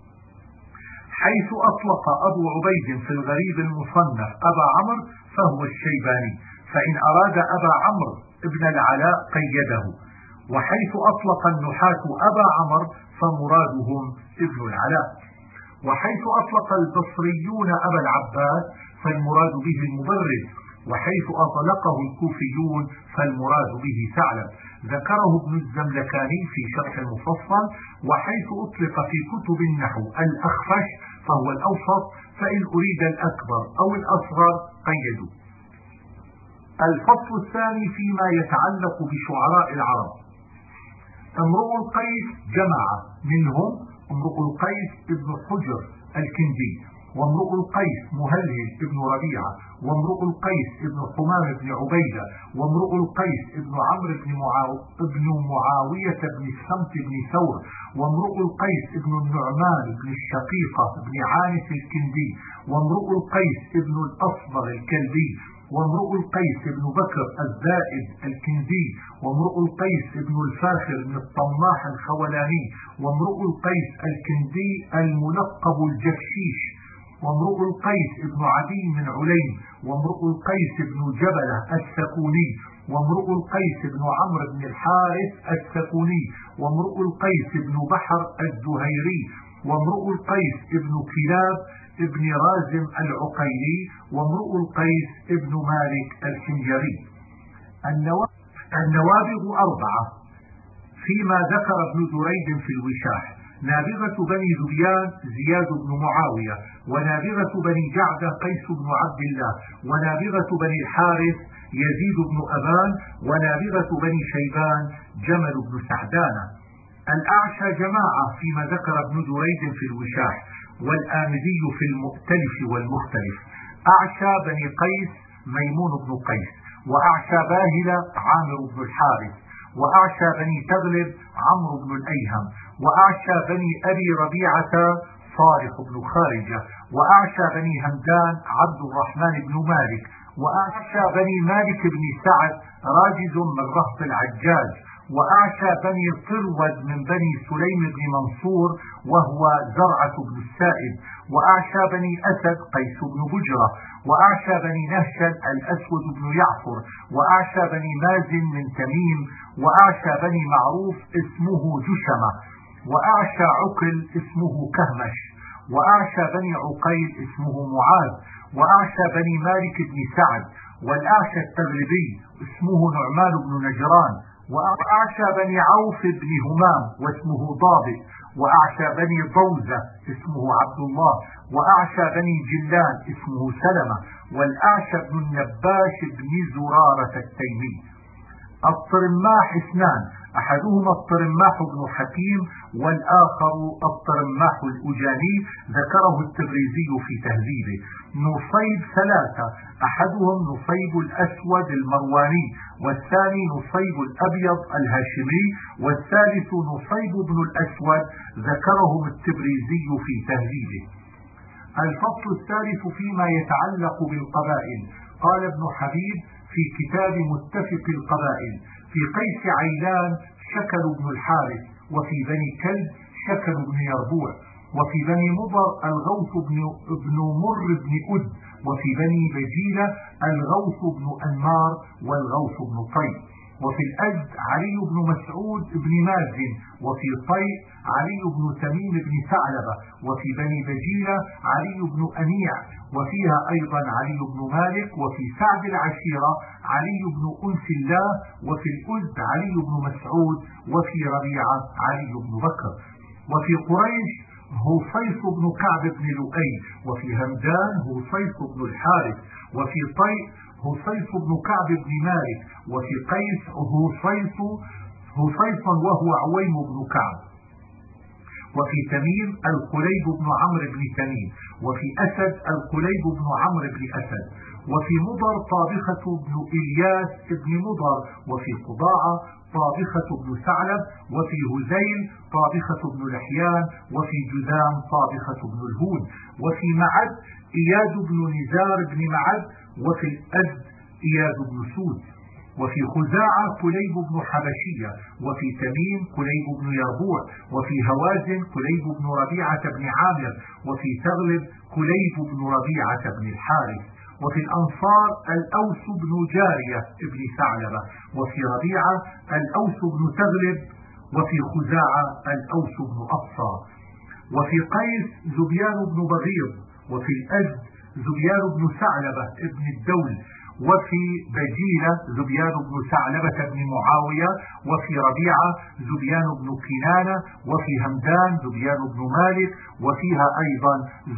حيث أطلق أبو عبيد في الغريب المصنف أبا عمرو فهو الشيباني، فإن أراد أبا عمرو ابن العلاء قيده، وحيث أطلق النحاة أبا عمرو فمرادهم ابن العلاء، وحيث أطلق البصريون أبا العباس فالمراد به المبرد، وحيث أطلقه الكوفيون فالمراد به ثعلب، ذكره ابن الزملكاني في شرح المفصل. وحيث أطلق في كتب النحو الأخفش فهو الأوسط، فإن أريد الأكبر أو الأصغر قيدوا. الفصل الثاني فيما يتعلق بشعراء العرب. امرؤ القيس جماعة، منهم امرؤ القيس ابن حجر الكندي، وامرؤ القيس مهلهل ابن ربيعة، وامرؤ القيس ابن حمام بن عبيدة، وامرؤ القيس ابن عمرو بن معاوية بن الصمت بن ثور، وامرؤ القيس ابن النعمان بن الشقيقة بن عانس الكندي، وامرؤ القيس ابن الأصبغ الكلبي، وامرؤ القيس بن بكر الزائد الكندي، وامرؤ القيس بن الفاخر بن الطماح الخولاني، وامرؤ القيس الكندي الملقب الجفشيش، وامرؤ القيس بن عدي من عليم، وامرؤ القيس بن جبلة السكوني، وامرؤ القيس بن عمرو بن الحارث السكوني، وامرؤ القيس بن بحر الزهيري، وامرؤ القيس بن كلاب ابن رازم العقيلي، وامرؤ القيس ابن مالك الحنجري. النوابغ أربعة فيما ذكر ابن دريد في الوشاح: نابغة بني ذبيان زياد بن معاوية، ونابغة بني جعدة قيس بن عبد الله، ونابغة بني الحارث يزيد بن أبان، ونابغة بني شيبان جمل بن سعدان. الأعشى جماعة فيما ذكر ابن دريد في الوشاح، والآمدي في المؤتلف والمختلف. أعشى بني قيس ميمون بن قيس، وأعشى باهلة عامر بن الحارث، وأعشى بني تغلب عمرو بن الأيهم، وأعشى بني أبي ربيعة صارخ بن خارجة، وأعشى بني همدان عبد الرحمن بن مالك، وأعشى بني مالك بن سعد راجز من رهط العجاج، وأعشى بني طرود من بني سليم بن منصور وهو زرعة بن السائب، وأعشى بني أسد قيس بن بجرة، وأعشى بني نهشل الأسود بن يعفر، وأعشى بني مازن من تميم، وأعشى بني معروف اسمه جشمة، وأعشى عقل اسمه كهمش، وأعشى بني عقيل اسمه معاذ، وأعشى بني مالك بن سعد، والأعشى التغلبي اسمه نعمان بن نجران، وأعشى بني عوف بن همام واسمه ضابط، وأعشى بني ضوزة اسمه عبد الله، وأعشى بني جلان اسمه سلمة، والأعشى بن النباش بن زرارة التيمي. الطرماح اثنان، أحدهما الطرماح بن حكيم والآخر الطرماح الأجاني، ذكره التبريزي في تهذيبه. نصيب ثلاثة، أحدهم نصيب الأسود المرواني، والثاني نصيب الأبيض الهاشمي، والثالث نصيب بن الأسود، ذكرهم التبريزي في تهذيبه. الفصل الثالث فيما يتعلق بالقبائل. قال ابن حبيب في كتاب متفق القبائل: في قيس عيلان شكل بن الحارث، وفي بني كلب شكل بن يربوع، وفي بني مضر الغوث بن مر بن أد، وفي بني بجيلة الغوث بن أنمار والغوث بن طيب، وفي الأزد علي بن مسعود بن مازن، وفي طيب علي بن تميم بن ثعلبة، وفي بني بجيلة علي بن أنيع، وفيها أيضا علي بن مالك، وفي سعد العشيرة علي بن أنس الله، وفي الأزد علي بن مسعود، وفي ربيعة علي بن بكر، وفي قريش هوصيص بن كعب بن لؤي، وفي همدان هوصيص بن الحارث، وفي طيب هوصيص بن كعب بن مالك، وفي قيس هوصيص وهو عويم بن كعب، وفي تميم القليب بن عمرو بن تميم، وفي أسد القليب بن عمرو بن أسد، وفي مضر طابخة بن إلياس بن مضر، وفي قضاعة طابخة بن ثعلب، وفي هزيل طابخة بن لحيان، وفي جذام طابخة بن الهود، وفي معد إياد بن نزار بن معد، وفي الأزد إياد بن سود، وفي خزاعة كليب بن حبشية، وفي تميم كليب بن يربوع، وفي هوازن كليب بن ربيعة بن عامر، وفي تغلب كليب بن ربيعة بن الحارث، وفي الأنصار الأوس بن جارية ابن ثعلبة، وفي ربيعة الأوس بن تغلب، وفي خزاعة الأوس بن أبصى، وفي قيس زبيان بن بغيض، وفي الأزد زبيان بن ثعلبة ابن الدول، وفي بجيلة زبيان بن ثعلبة بن معاوية، وفي ربيعة زبيان بن كنانة، وفي همدان زبيان بن مالك، وفيها أيضا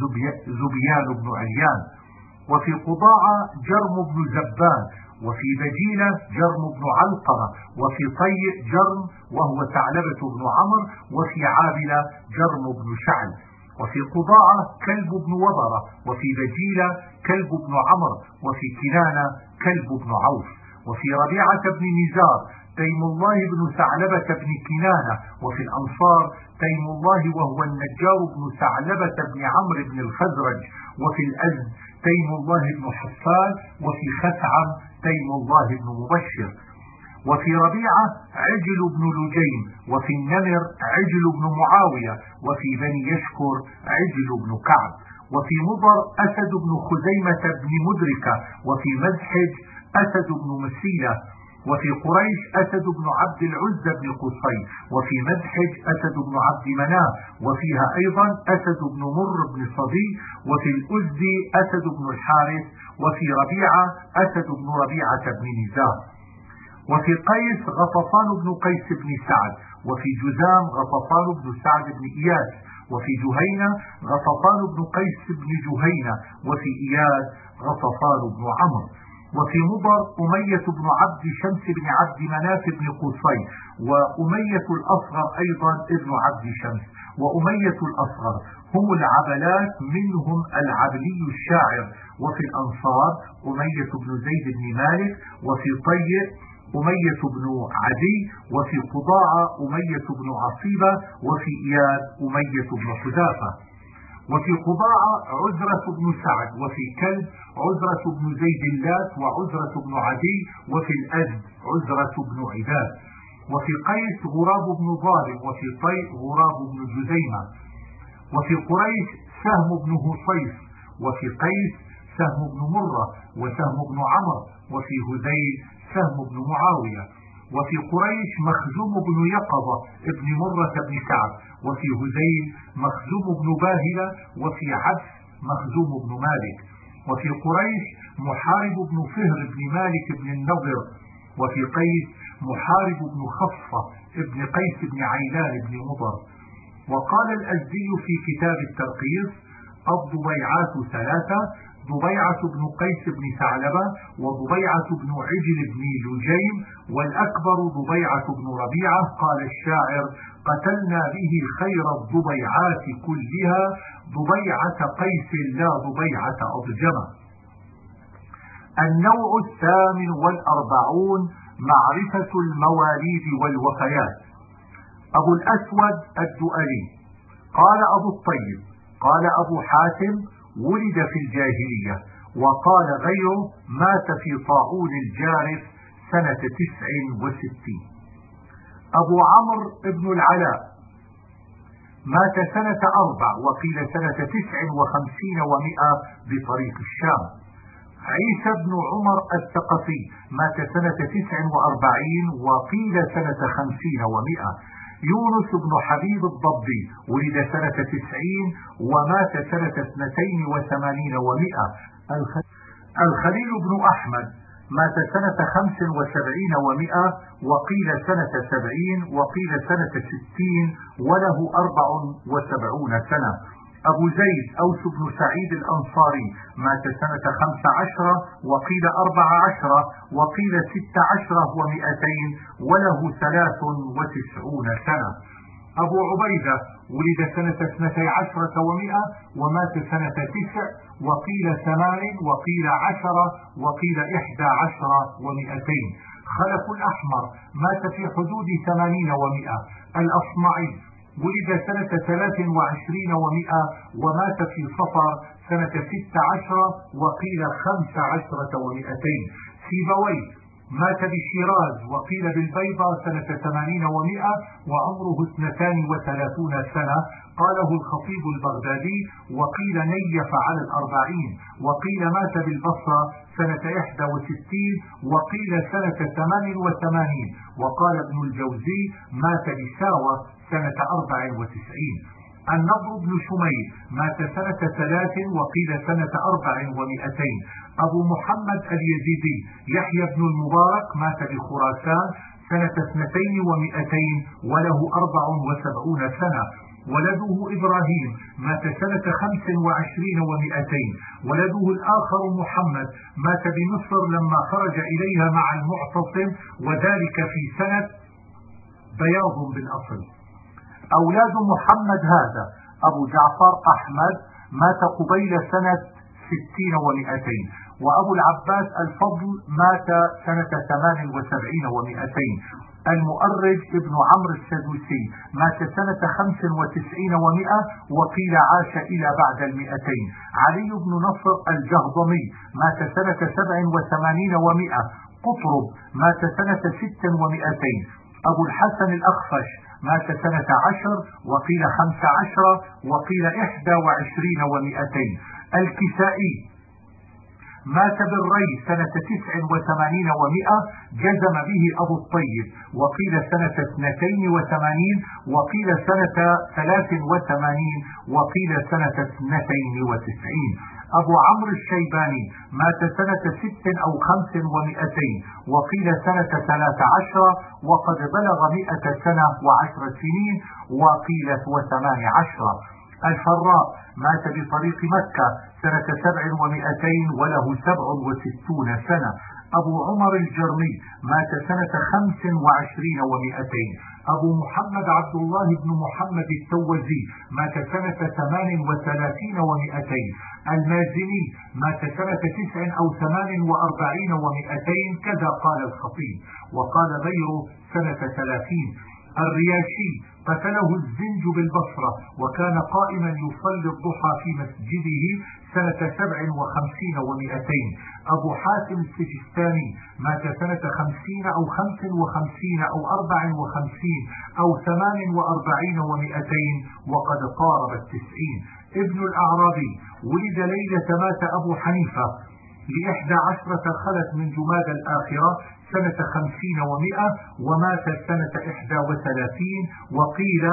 زبيان بن عليان، وفي قضاعة جرم بن زبان، وفي بجيلة جرم بن علقمة، وفي طيء جرم وهو ثعلبة بن عمرو، وفي عابلة جرم بن شعل، وفي قضاعة كلب بن وبرة، وفي بجيلة كلب بن عمرو، وفي كنانة كلب بن عوف، وفي ربيعة بن نزار تيم الله بن ثعلبة بن كنانة، وفي الأنصار تيم الله وهو النجار بن ثعلبة بن عمرو بن الخزرج، وفي الأزد تيم الله بن حصان، وفي خثعم تيم الله بن مبشر، وفي ربيعة عجل بن لجيم، وفي النمر عجل بن معاوية، وفي بني يشكر عجل بن كعب، وفي مضر أسد بن خزيمة بن مدركة، وفي مزحج أسد بن مسيلة، وفي قريش أسد بن عبد العزى بن قصي، وفي مزحج أسد بن عبد مناف، وفيها أيضا أسد بن مر بن صدي، وفي الأزد أسد بن الحارث، وفي ربيعة أسد بن ربيعة بن نزار، وفي قيس غطفان بن قيس بن سعد، وفي جذام غطفان بن سعد بن إياس، وفي جهينة غطفان بن قيس بن جهينة، وفي إياس غطفان بن عمرو، وفي مضر أمية بن عبد شمس بن عبد مناف بن قصي، وأمية الأصغر أيضا ابن عبد شمس، وأمية الأصغر هم العبلات منهم العبلي الشاعر، وفي الأنصار أمية بن زيد بن مالك، وفي طيء أمية بن عدي، وفي قضاعة أمية بن عصيبة، وفي إياد أمية بن حذافة، وفي قضاعة عزرة بن سعد، وفي كلب عزرة بن زيد اللات وعزرة بن عدي، وفي الأزد عزرة بن عباد، وفي قيس غراب بن ظالم، وفي طيء غراب بن جزيمة، وفي قريش سهم بن هصيف، وفي قيس سهم بن مرة وسهم بن عمرو، وفي هذيل سهم بن معاوية، وفي قريش مخزوم بن يقظة ابن مرة بن كعب، وفي هذيل مخزوم بن باهلة، وفي عبس مخزوم بن مالك، وفي قريش محارب بن فهر بن مالك بن النضر، وفي قيس محارب بن خصفة ابن قيس بن عيلان بن مضر. وقال الأزدي في كتاب الترقيص: الضبيعات ثلاثة: ضبيعة بن قيس بن ثعلبة، وضبيعة بن عجل بن لجيم، والأكبر ضبيعة بن ربيعة. قال الشاعر: قتلنا به خير الضبيعات كلها، ضبيعة قيس لا ضبيعة أضجمة. النوع 48: معرفة المواليد والوفيات. أبو الأسود الدؤلي قال أبو الطيب قال أبو حاتم: ولد في الجاهلية. وقال غيره: مات في طاعون الجارف سنة 69. أبو عمرو بن العلاء مات سنة 4 وقيل سنة 59 و100 بطريق الشام. عيسى بن عمر الثقفي مات سنة 49 وقيل سنة 50 و100. يونس بن حبيب الضبي ولد سنة 90 ومات سنة 82 و100. الخليل بن أحمد مات سنة 75 و100 وقيل سنة 70 وقيل سنة 60 وله 74 سنة. أبو زيد أوس بن سعيد الأنصاري مات سنة 15 وقيل 14 وقيل 16 و200 وله 93 سنة. أبو عبيدة ولد سنة 12 و100 ومات سنة 9 وقيل 8 وقيل 10 وقيل 11 و200. خلف الأحمر مات في حدود 80 و100. الأصمعي ولد سنة 23 و100 ومات في صفر سنة 16 وقيل 15 و200. سيبويه مات بشيراز وقيل بالبيضة سنة 80 و100 وعمره 32 سنة، قاله الخطيب البغدادي. وقيل نيف على 40، وقيل مات بالبصرة سنة 61، وقيل سنة 88، وقال ابن الجوزي مات بساوة سنة 94. النضر بن شميل مات سنة 3 وقيل سنة 400. أبو محمد اليزيدي يحيى بن المبارك مات بخراسان سنة 200 وله 74 سنة. ولده إبراهيم مات سنة 25 و200. ولده الآخر محمد مات بمصر لما خرج إليها مع المعتصم، وذلك في سنة بياض بالأصل. أولاد محمد هذا أبو جعفر أحمد مات قبيل سنة 60 و200. وأبو العباس الفضل مات سنة 78 و200. المؤرج ابن عمرو السدوسي مات سنة 95 و100، وقيل عاش إلى بعد 200. علي بن نصر الجهضمي مات سنة 87 و100. قطرب مات سنة 6 و200. أبو الحسن الأخفش مات سنة 10 وقيل 15 وقيل 21 و200. الكسائي مات بالري سنة 89 و100، جزم به أبو الطيب، وقيل سنة 82 وقيل سنة 83 وقيل سنة 92. أبو عمرو الشيباني مات سنة 6 أو 5 و200، وقيل سنة 13 وقد بلغ 100 سنة و10 سنين وقيل 18. الفراء مات بطريق مكة سنة 700 وله 67 سنة. أبو عمر الجرمي مات سنة 25 و200. أبو محمد عبد الله بن محمد التوزي مات سنة 38 و200. المازني مات سنة 9 أو 48 و200 كذا قال الخطيب، وقال غيره سنة 30. الرياشي قتله الزنج بالبصرة، وكان قائما يصلي الضحى في مسجده سنة 57 و200. أبو حاتم السجستاني مات سنة 50 أو 55 أو 54 أو 48 و200 وقد قارب 90. ابن الأعرابي ولد ليلة مات أبو حنيفة ل11 خلت من جماد الآخرة سنة 50 و100، ومات سنة 31 وقيل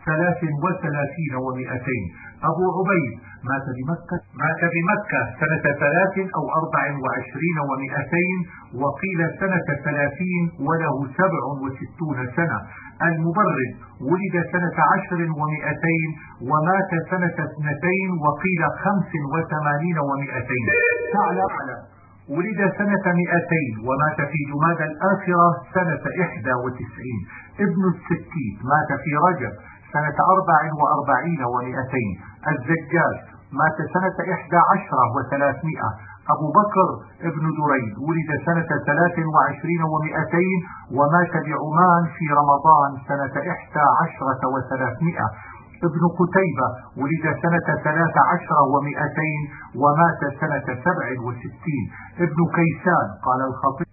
33 و200. أبو عبيد مات بمكة سنة 3 أو 24 و200، وقيل سنة 30 وله 67 سنة. المبرد ولد سنة 10 و200 ومات سنة 2 وقيل 85 و200. ثعلبة ولد سنة 200 ومات في جماد الآخرة سنة 91. ابن السكيت مات في رجب سنة 44 و200. الزجاج مات سنة 11 و300. أبو بكر ابن دريد ولد سنة 23 و200 ومات بعمان في رمضان سنة 11 و300. ابن قتيبة ولد سنة 13 و200 ومات سنة 67. ابن كيسان قال الخطيب